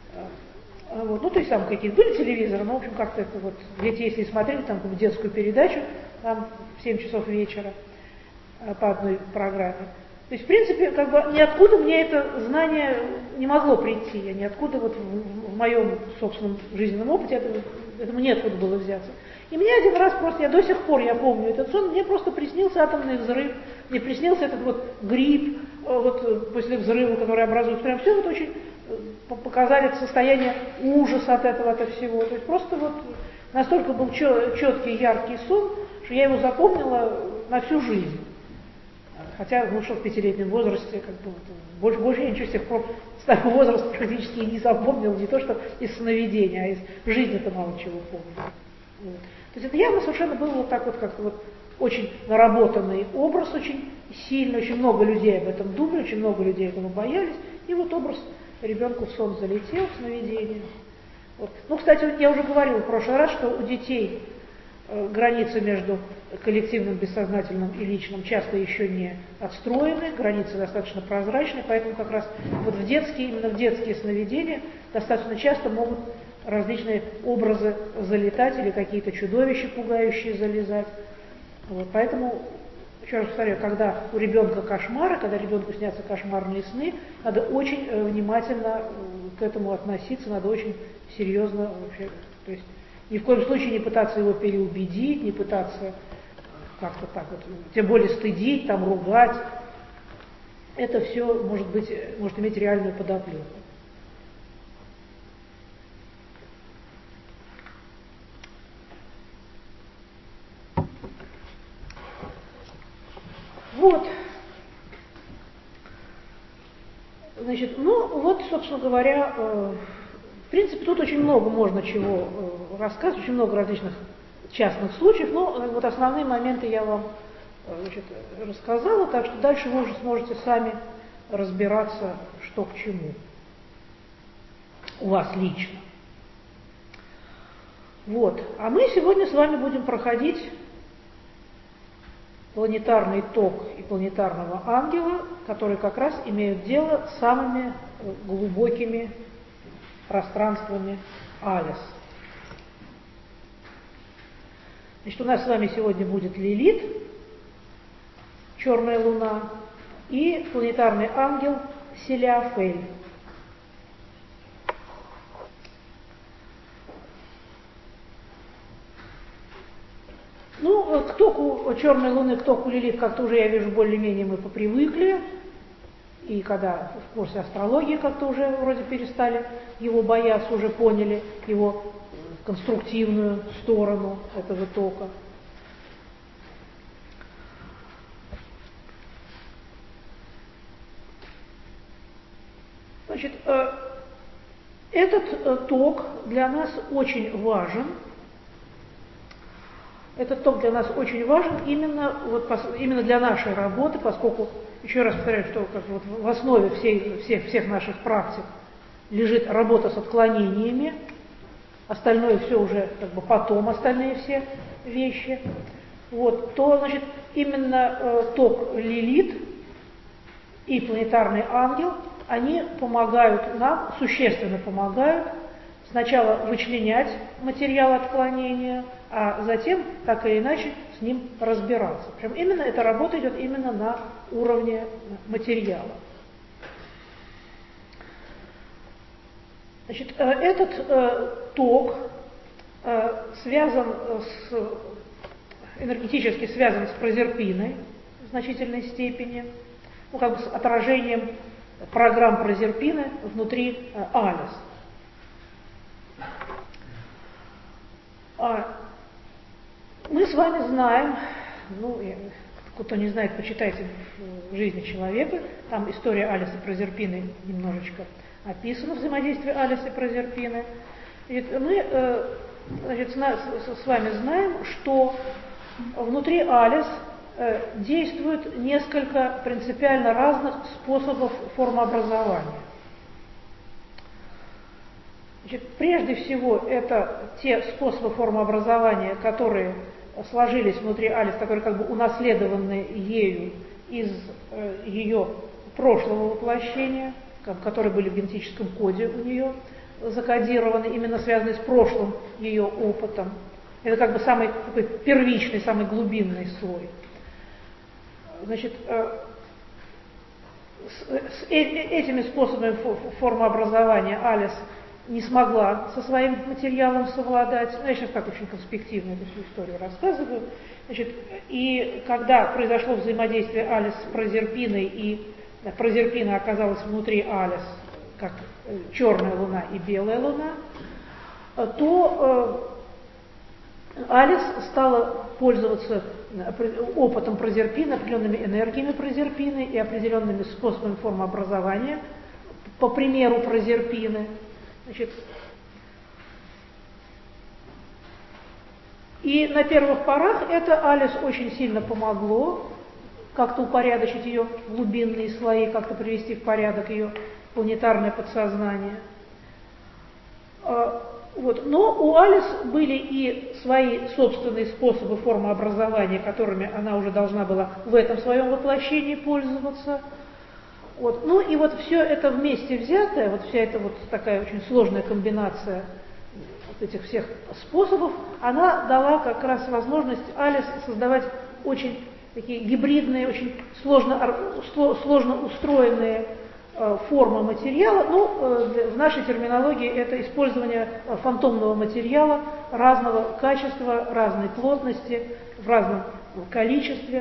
Вот. Ну, то есть там какие-то были телевизоры, но, в общем, как-то это вот, дети, если смотрели там в детскую передачу, там в семь часов вечера по одной программе. То есть, в принципе, как бы ниоткуда мне это знание не могло прийти. Я ниоткуда вот в, в моем собственном жизненном опыте это, этому неоткуда было взяться. И мне один раз просто, я до сих пор, я помню этот сон, мне просто приснился атомный взрыв, мне приснился этот вот гриб, вот после взрыва, который образуется, прям все вот очень показали состояние ужаса от этого, от всего. То есть просто вот настолько был четкий, яркий сон, что я его запомнила на всю жизнь. Хотя, ну что, в пятилетнем возрасте, как бы, больше, больше я ничего с тех пор с того возраста практически и не запомнила, не то что из сновидения, а из жизни-то мало чего помню. Вот. То есть это явно совершенно был вот так вот как-то вот очень наработанный образ, очень сильный, очень много людей об этом думали, очень много людей этого боялись, и вот образ ребенку в сон залетел, в сновидение. Вот. Ну, кстати, я уже говорила в прошлый раз, что у детей э, границы между коллективным, бессознательным и личным часто еще не отстроены, границы достаточно прозрачны, поэтому как раз вот в детские, именно в детские сновидения достаточно часто могут различные образы залетать или какие-то чудовища пугающие залезать. Вот. Поэтому, еще раз повторяю, когда у ребенка кошмары, когда ребенку снятся кошмарные сны, надо очень э, внимательно э, к этому относиться, надо очень серьезно вообще, то есть ни в коем случае не пытаться его переубедить, не пытаться как-то так вот, тем более стыдить, там, ругать. Это все может быть, может иметь реальную подоплеку. Вот. Значит, ну вот, собственно говоря, э, в принципе, тут очень много можно чего э, рассказывать, очень много различных частных случаев, но э, вот основные моменты я вам э, значит, рассказала, так что дальше вы уже сможете сами разбираться, что к чему у вас лично. Вот. А мы сегодня с вами будем проходить планетарный ток и планетарного ангела, которые как раз имеют дело с самыми глубокими пространствами Алис. Значит, у нас с вами сегодня будет Лилит, черная луна, и планетарный ангел Селиафель. Ну, к току черной луны, к току Лилит, как-то уже, я вижу, более-менее мы попривыкли. И когда в курсе астрологии как-то уже вроде перестали его бояться, уже поняли его конструктивную сторону этого тока. Значит, этот ток для нас очень важен. Этот ток для нас очень важен именно, вот, именно для нашей работы, поскольку еще раз повторяю, что как вот в основе всей, всех, всех наших практик лежит работа с отклонениями, остальное все уже как бы потом, остальные все вещи, вот, то, значит, именно э, ток Лилит и планетарный ангел, они помогают нам, существенно помогают сначала вычленять материал отклонения, а затем, так или иначе, с ним разбираться. Причем именно эта работа идет именно на уровне материала. Значит, этот э, ток э, связан с, энергетически связан с прозерпиной в значительной степени, ну, как бы с отражением программ прозерпины внутри э, Алис. А, мы с вами знаем, ну, кто не знает, почитайте в жизни человека, там история Алис и прозерпины немножечко описано взаимодействие Алис и прозерпины. Мы э, значит, с, с вами знаем, что внутри Алис э, действует несколько принципиально разных способов формообразования. Значит, прежде всего, это те способы формообразования, которые сложились внутри Алис, которые как бы унаследованы ею из э, ее прошлого воплощения, которые были в генетическом коде у нее закодированы, именно связанные с прошлым ее опытом. Это как бы самый такой первичный, самый глубинный слой. Значит, с, с этими способами формообразования Алис не смогла со своим материалом совладать. Ну, я сейчас так очень конспективно эту всю историю рассказываю. Значит, и когда произошло взаимодействие Алис с прозерпиной, и прозерпина оказалась внутри Алис, как черная луна и белая луна, то э, Алис стала пользоваться опытом прозерпины, определенными энергиями прозерпины и определенными способами формообразования, по примеру прозерпины. Значит, и на первых порах это Алис очень сильно помогло как-то упорядочить ее глубинные слои, как-то привести в порядок ее планетарное подсознание. Вот. Но у Алис были и свои собственные способы формообразования, которыми она уже должна была в этом своем воплощении пользоваться. Вот. Ну и вот все это вместе взятое, вот вся эта вот такая очень сложная комбинация вот этих всех способов, она дала как раз возможность Алис создавать очень такие гибридные, очень сложно, сложно устроенные э, формы материала. Ну, э, в нашей терминологии это использование фантомного материала разного качества, разной плотности, в разном количестве.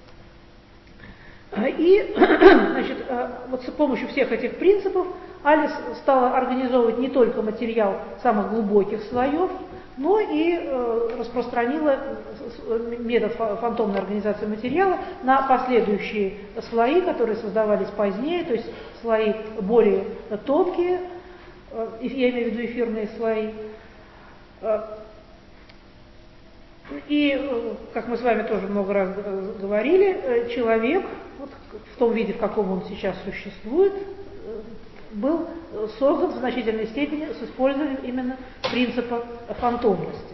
И, значит, вот с помощью всех этих принципов Алис стала организовывать не только материал самых глубоких слоев, но и э, распространила метод фантомной организации материала на последующие слои, которые создавались позднее, то есть слои более тонкие, э, я имею в виду эфирные слои. И, как мы с вами тоже много раз говорили, человек, вот в том виде, в каком он сейчас существует, был создан в значительной степени с использованием именно принципа фантомности.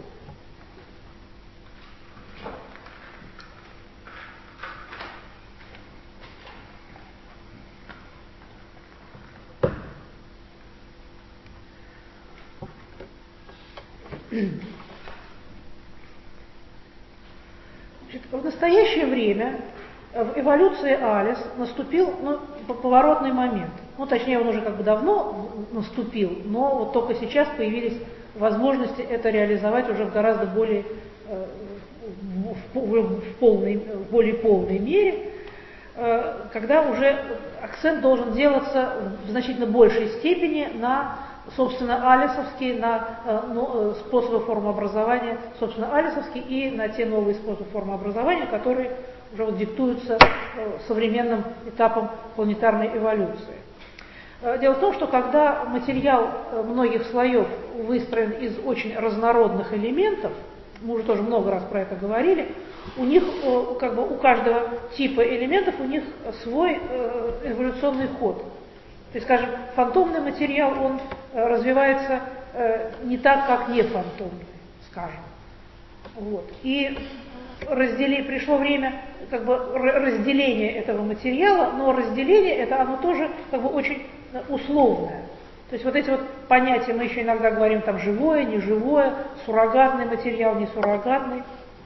Значит, в настоящее время в эволюции Алис наступил, ну, поворотный момент. Ну, точнее, он уже как бы давно наступил, но вот только сейчас появились возможности это реализовать уже в гораздо более, э, в, в, полной, в более полной мере, э, когда уже акцент должен делаться в значительно большей степени на, собственно, алисовские, на э, ну, способы формообразования, собственно, алисовские и на те новые способы формообразования, которые уже вот диктуются э, современным этапом планетарной эволюции. Дело в том, что когда материал многих слоев выстроен из очень разнородных элементов, мы уже тоже много раз про это говорили, у них, как бы у каждого типа элементов у них свой эволюционный ход. То есть, скажем, фантомный материал, он развивается не так, как нефантомный, скажем. Вот. И раздели... пришло время как бы разделения этого материала, но разделение это оно тоже как бы очень условное. То есть вот эти вот понятия, мы еще иногда говорим там живое, неживое, суррогатный материал, не суррогатный.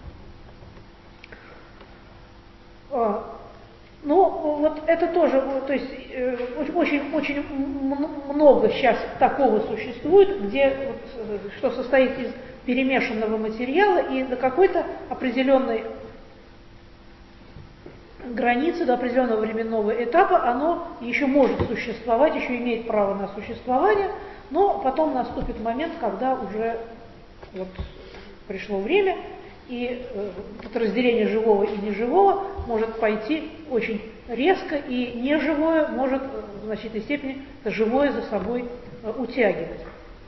Ну, вот это тоже, то есть очень, очень много сейчас такого существует, где, вот, что состоит из перемешанного материала, и до какой-то определенной границы, до определенного временного этапа оно еще может существовать, еще имеет право на существование, но потом наступит момент, когда уже вот пришло время, и э, разделение живого и неживого может пойти очень резко, и неживое может в значительной степени это живое за собой э, утягивать.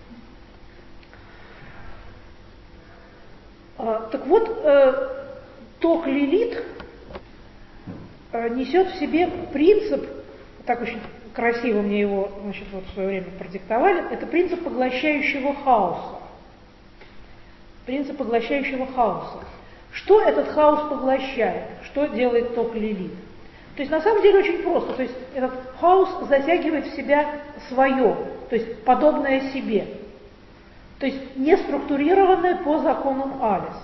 А, так вот, э, ток Лилит э, несет в себе принцип, так очень красиво мне его, значит, вот в свое время продиктовали, это принцип поглощающего хаоса. Принцип поглощающего хаоса. Что этот хаос поглощает? Что делает ток Лилит? То есть на самом деле очень просто. То есть этот хаос затягивает в себя свое, то есть подобное себе. То есть не структурированное по законам Алис.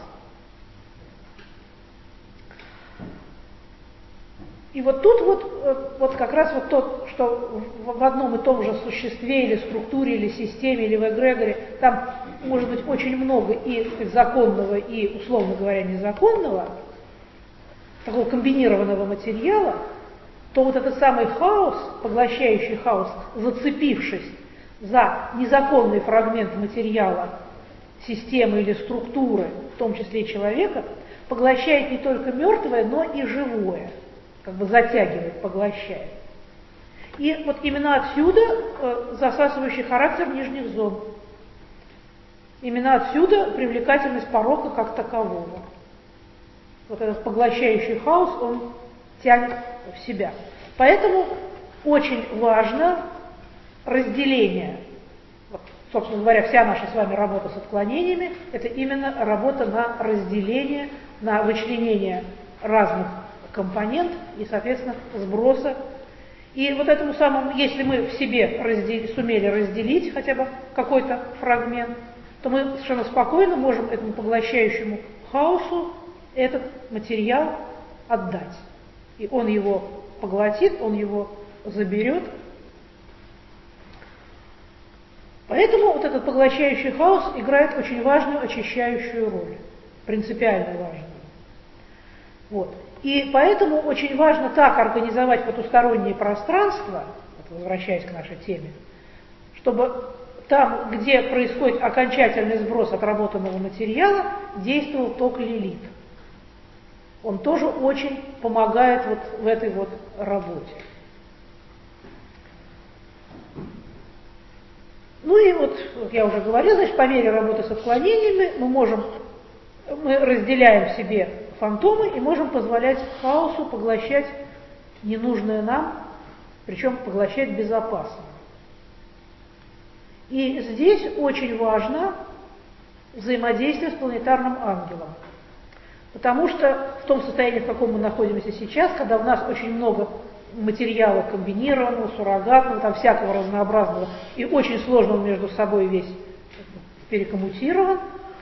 И вот тут вот, вот как раз вот то, что в одном и том же существе или структуре, или системе, или в эгрегоре, там может быть очень много и законного, и, условно говоря, незаконного, такого комбинированного материала, то вот этот самый хаос, поглощающий хаос, зацепившись за незаконный фрагмент материала, системы или структуры, в том числе и человека, поглощает не только мертвое, но и живое. Как бы затягивает, поглощает. И вот именно отсюда э, засасывающий характер нижних зон. Именно отсюда привлекательность порока как такового. Вот этот поглощающий хаос, он тянет в себя. Поэтому очень важно разделение. Вот, собственно говоря, вся наша с вами работа с отклонениями, это именно работа на разделение, на вычленение разных компонент и, соответственно, сброса. И вот этому самому, если мы в себе раздел, сумели разделить хотя бы какой-то фрагмент, то мы совершенно спокойно можем этому поглощающему хаосу этот материал отдать. И он его поглотит, он его заберет. Поэтому вот этот поглощающий хаос играет очень важную очищающую роль, принципиально важную. Вот. И поэтому очень важно так организовать потустороннее пространство, вот возвращаясь к нашей теме, чтобы там, где происходит окончательный сброс отработанного материала, действовал ток Лилит. Он тоже очень помогает вот в этой вот работе. Ну и вот, вот я уже говорила, значит, по мере работы с отклонениями мы можем, мы разделяем в себе фантомы и можем позволять хаосу поглощать ненужное нам, причем поглощать безопасно. И здесь очень важно взаимодействие с планетарным ангелом. Потому что в том состоянии, в каком мы находимся сейчас, когда у нас очень много материала комбинированного, суррогатного, там всякого разнообразного, и очень сложно он между собой весь перекоммутирован,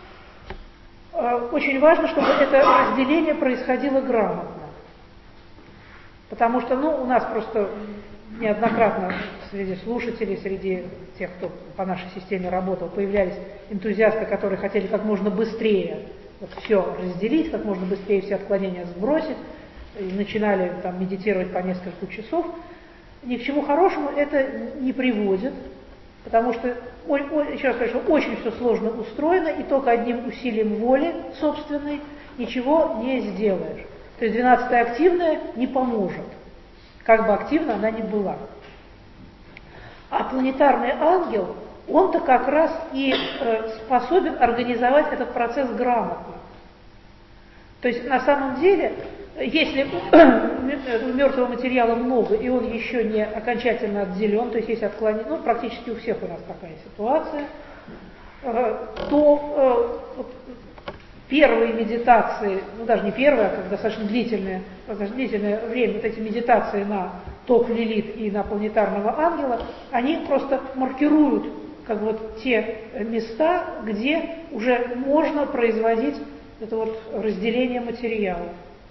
очень важно, чтобы это разделение происходило грамотно. Потому что, ну, у нас просто неоднократно среди слушателей, среди тех, кто по нашей системе работал, появлялись энтузиасты, которые хотели как можно быстрее вот все разделить, как можно быстрее все отклонения сбросить, и начинали там медитировать по несколько часов. Ни к чему хорошему это не приводит. Потому что, еще раз скажу, очень все сложно устроено, и только одним усилием воли собственной ничего не сделаешь. То есть двенадцатая активная не поможет, как бы активна она ни была. А планетарный ангел он-то как раз и э, способен организовать этот процесс грамотно. То есть на самом деле, если мертвого материала много, и он еще не окончательно отделен, то есть есть отклонение, ну практически у всех у нас такая ситуация, э, то э, первые медитации, ну даже не первые, а как достаточно длительное, достаточно длительное время, вот эти медитации на ток Лилит и на планетарного ангела, они просто маркируют как вот те места, где уже можно производить это вот разделение материала.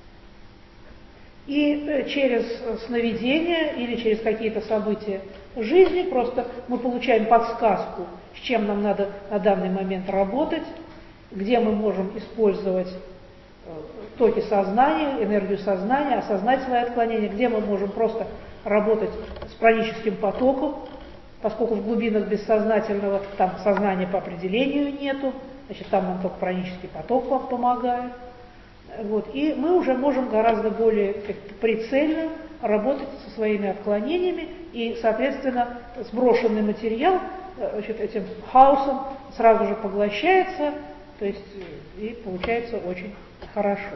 И через сновидение или через какие-то события жизни просто мы получаем подсказку, с чем нам надо на данный момент работать, где мы можем использовать токи сознания, энергию сознания, осознать свои отклонения, где мы можем просто работать с праническим потоком, поскольку в глубинах бессознательного там сознания по определению нету, значит, там нам только пранический поток помогает. Вот. И мы уже можем гораздо более прицельно работать со своими отклонениями, и, соответственно, сброшенный материал, значит, этим хаосом сразу же поглощается, то есть и получается очень хорошо.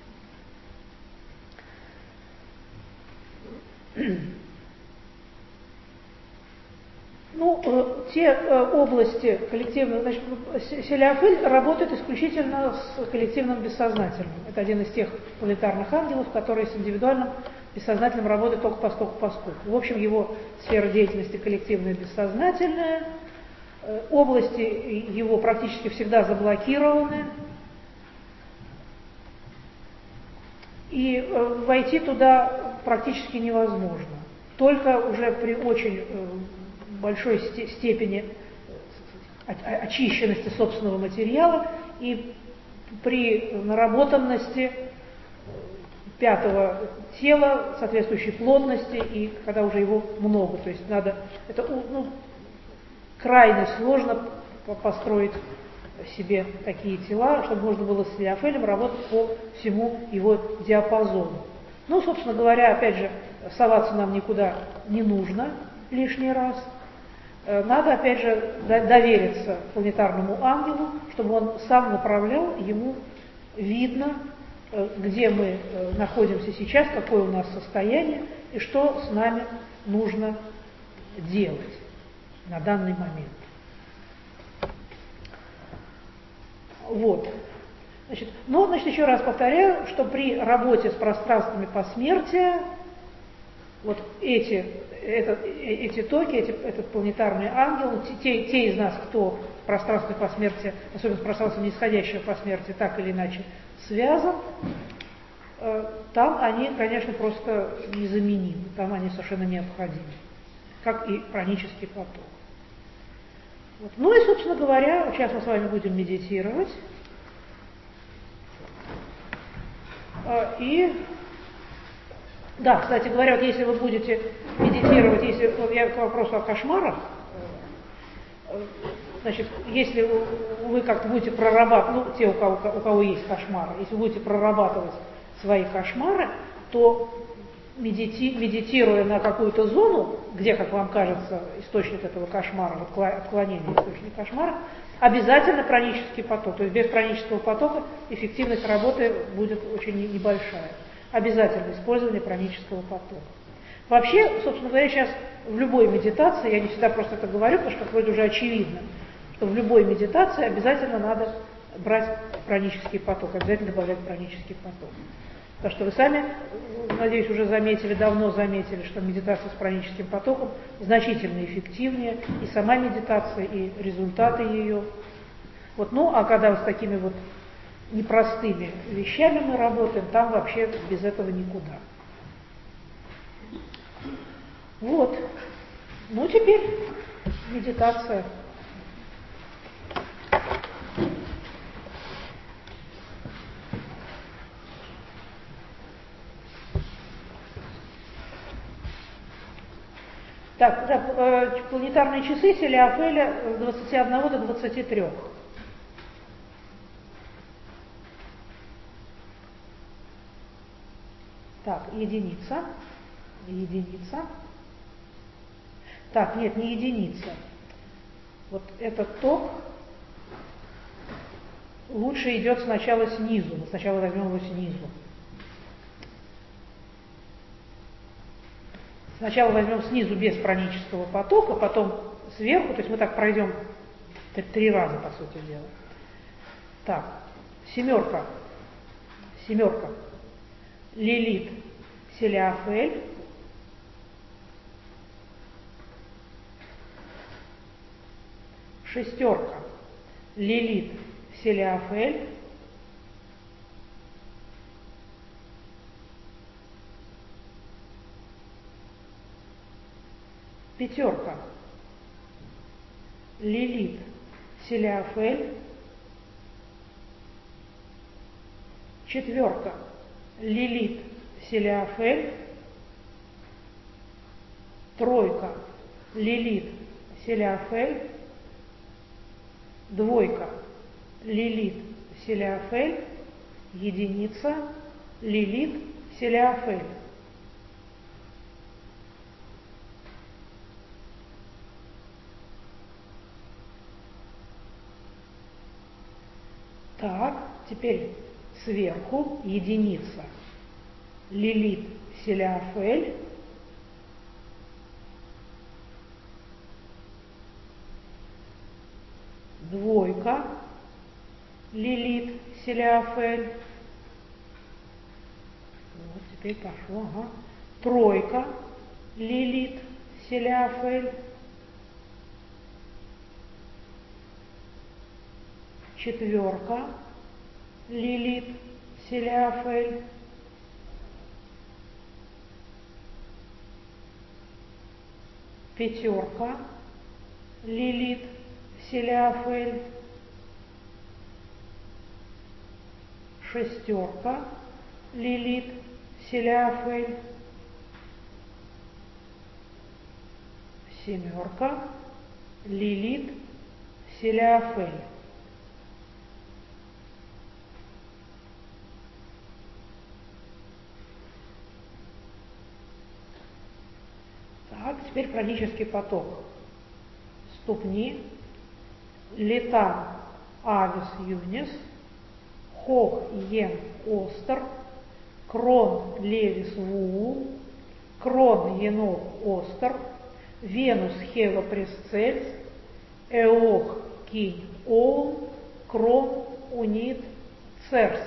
Ну, э, те э, области коллективного, значит, Селиафель работает исключительно с коллективным бессознательным. Это один из тех планетарных ангелов, которые с индивидуальным бессознательным работают только поскольку поскольку. В общем, его сфера деятельности коллективная бессознательная, э, области его практически всегда заблокированы, и э, войти туда практически невозможно. Только уже при очень э, большой степени очищенности собственного материала и при наработанности пятого тела, соответствующей плотности, и когда уже его много. То есть надо, это ну, крайне сложно построить себе такие тела, чтобы можно было с Селиафелем работать по всему его диапазону. Ну, собственно говоря, опять же, соваться нам никуда не нужно лишний раз. Надо, опять же, довериться планетарному ангелу, чтобы он сам направлял, ему видно, где мы находимся сейчас, какое у нас состояние и что с нами нужно делать на данный момент. Вот. Значит, ну, значит, еще раз повторяю, что при работе с пространствами посмертия вот эти, это, эти токи, эти, этот планетарный ангел, те, те из нас, кто в пространстве посмертия, особенно в пространстве нисходящего посмертия, так или иначе связан, э, там они, конечно, просто незаменимы, там они совершенно необходимы, как и пранический поток. Вот. Ну и, собственно говоря, сейчас мы с вами будем медитировать. Э, и Да, кстати говоря, вот если вы будете медитировать, если вот я к вопросу о кошмарах, значит, если вы как-то будете прорабатывать, ну, те, у кого, у кого есть кошмары, если вы будете прорабатывать свои кошмары, то медити, медитируя на какую-то зону, где, как вам кажется, источник этого кошмара, отклонение источника кошмара, обязательно пранический поток. То есть без пранического потока эффективность работы будет очень небольшая. Обязательно использование пранического потока. Вообще, собственно говоря, сейчас в любой медитации, я не всегда просто это говорю, потому что вроде уже очевидно, что в любой медитации обязательно надо брать пранический поток, обязательно добавлять пранический поток. Потому что вы сами, надеюсь, уже заметили, давно заметили, что медитация с праническим потоком значительно эффективнее, и сама медитация, и результаты ее. Вот, ну, а когда вот с такими вот непростыми вещами мы работаем, там вообще без этого никуда. Вот. Ну, теперь медитация. Так, да, э, планетарные часы Селиафеля с двадцати одного до двадцати трёх. Так, единица, единица. Так, нет, не единица. Вот этот ток лучше идет сначала снизу. Мы сначала возьмем его снизу. Сначала возьмем снизу без пранического потока, потом сверху, то есть мы так пройдем три раза, по сути дела. Так, семерка. Семерка. Лилит, Селиафель. Шестерка. Лилит, Селиафель. Пятерка. Лилит, Селиафель. Четверка. Лилит, Селиафель. Тройка. Лилит, Селиафель. Двойка. Лилит, Селиафель. Единица. Лилит, Селиафель. Так, теперь сверху единица. Лилит, Селиафель. Двойка. Лилит, Селиафель. Вот, теперь пошло, ага. Тройка. Лилит, Селиафель. Четверка. Лилит, Селиафель. Пятерка. Лилит, Селиафель. Шестерка. Лилит, Селиафель. Семерка. Лилит, Селиафель. Так, теперь пранический поток. Ступни. Литан, авис, юнис. Хох, ен, остер. Крон, левис, вуул. Крон, енох, остер. Венус, хева, пресцельс. Эох, кинь, оум. Крон, унит, церс.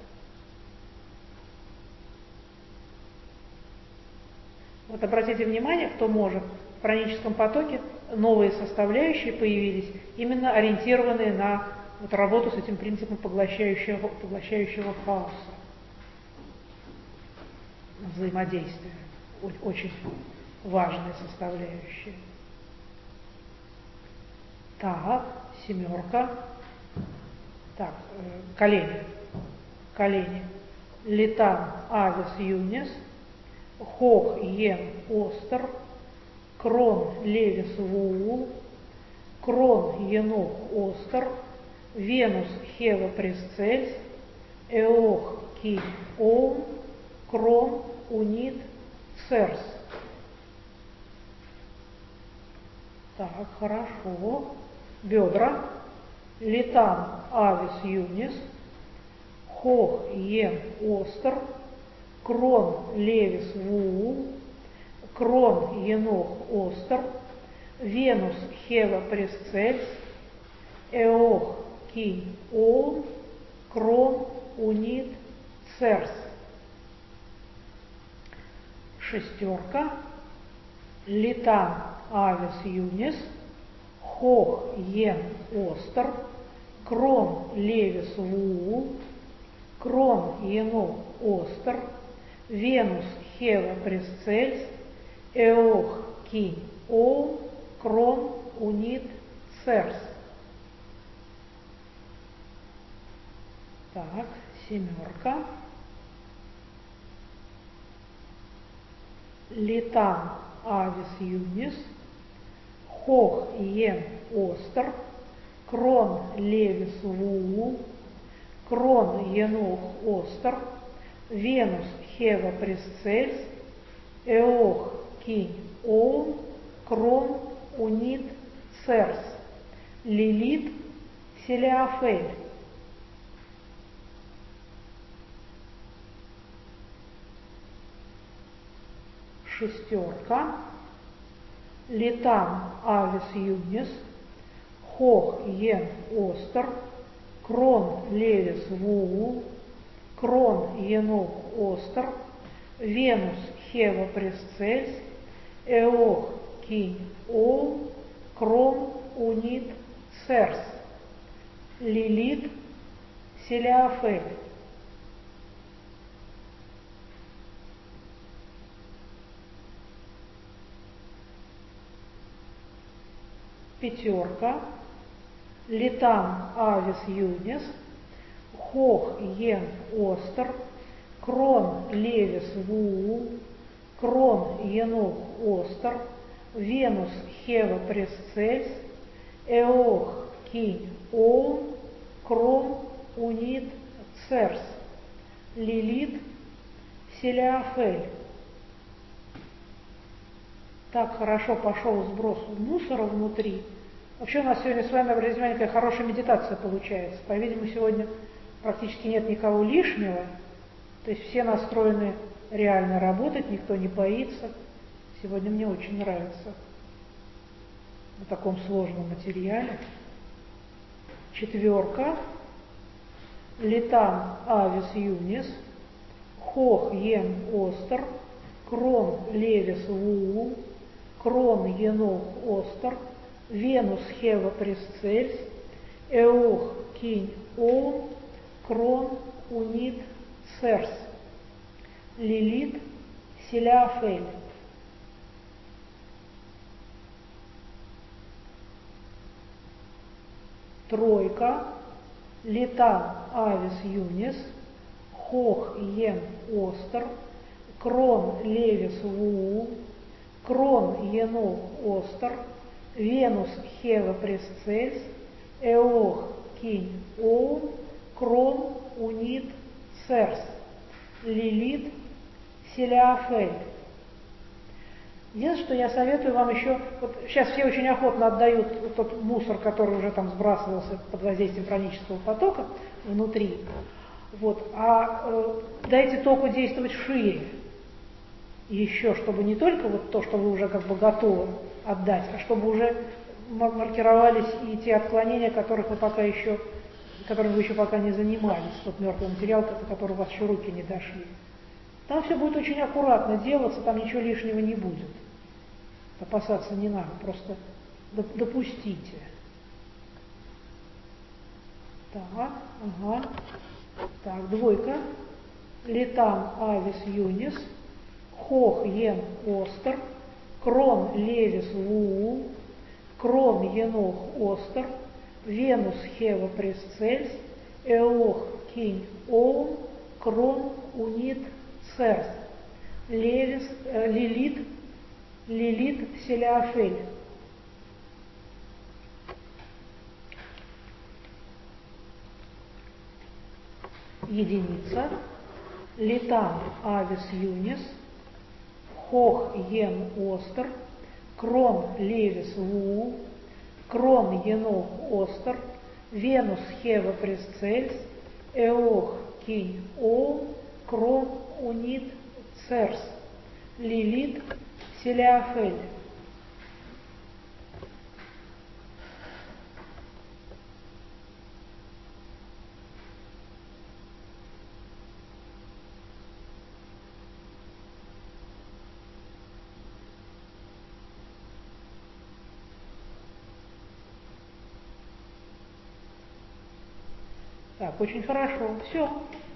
Вот обратите внимание, кто может, в праническом потоке новые составляющие появились, именно ориентированные на вот работу с этим принципом поглощающего, поглощающего хаоса, взаимодействия. Очень важная составляющая. Так, семерка. Так, э, колени. Колени. Литан, авис, юнис. Хох, ен, остер. Крон, левис, вуул. Крон, енох, остер. Венус, хева, пресцельс. Эох, кинь, оум. Крон, унит, церс. Так, хорошо. Бедра. Литан, авис, юнис. Хох, ен, остер. Крон, левис, вуул. Крон, енох, остер. Венус, хева, пресцельс. Эох, кинь, оум. Крон, унит, церс. Шестерка. Литан, авис, юнис. Хох, ен, остер. Крон, левис, вуул. Крон, енох, остер. Венус, хева, пресцельс. Эох, кинь, оум. Крон, унит, церс. Так, семерка. Литан, авис, юнис. Хох, ен, остер. Крон, левис, вуул. Крон, енох, остер. Венус, хева, пресцельс. Эох, кинь, оум. Крон, унит, церс. Лилит, Селиафель. Шестерка. Литан, Авис, Юнис. Хох, Йен, Остер. Крон, Левис, Вуул. Крон, Енох, Остер. Венус, Хева, Пресцельс. Эох, Кинь, Ол. Крон, Унит, Церс. Лилит, Селиафель. Пятерка. Литан, Авис, Юнис. Хох, Йен, Остер. Крон, Левис, Вуул. Крон, Енох, Остер. Венус, Хева, Пресцельс. Эох, Кинь, Ол. Крон, Унит, Церс. Лилит, Селиафель. Так хорошо пошел сброс мусора внутри. Вообще у нас сегодня с вами, обратите внимание, какая хорошая медитация получается. По-видимому, сегодня практически нет никого лишнего. То есть все настроены реально работать, никто не боится. Сегодня мне очень нравится на таком сложном материале. Четверка. Литан, Авис, Юнис. Хох, Йен, Остер. Крон, Левис, Вуул. Крон, Енох, Остер. Венус, Хева, Пресцельс. Эох, Кинь, Ол. Крон, Унит, Церс. Лилит, Селиафель. Тройка. Литан, Авис, Юнис. Хох, Йен, Остер. Крон, Левис, Вуул. Крон, Енох, Остер. Венус, Хева, Пресцельс. Эох, Кинь, Ол. Крон, Унит, Церс. Лилит, Селиафель. Единственное, что я советую вам еще, вот сейчас все очень охотно отдают вот тот мусор, который уже там сбрасывался под воздействием пранического потока внутри, вот, а э, дайте току действовать шире, еще, чтобы не только вот то, что вы уже как бы готовы отдать, а чтобы уже маркировались и те отклонения, которых вы пока еще, которыми вы еще пока не занимались, тот мертвый материал, до которого у вас еще руки не дошли. Там все будет очень аккуратно делаться, там ничего лишнего не будет. Опасаться не надо, просто допустите. Так, ага. Так, двойка. Литан, Авис, Юнис. Хох, Йен, Остер. Крон, Левис, Вуул. Крон, Енох, Остер. Венус, Хева, Пресцельс. Эох, Кинь, Ол. Крон, Унит, Церс. Левис, э, Лилит, Лилит, Селиафель. Единица. Литан, Авис, Юнис. Хох, Йен, Остер. Крон, Левис, Вуул. Крон, Енох, Остер. Венус, Хева, Пресцельс. Эох, Кинь, Ол. Крон, Унит, Церс. Лилит, Селиафель. Так, очень хорошо. Все.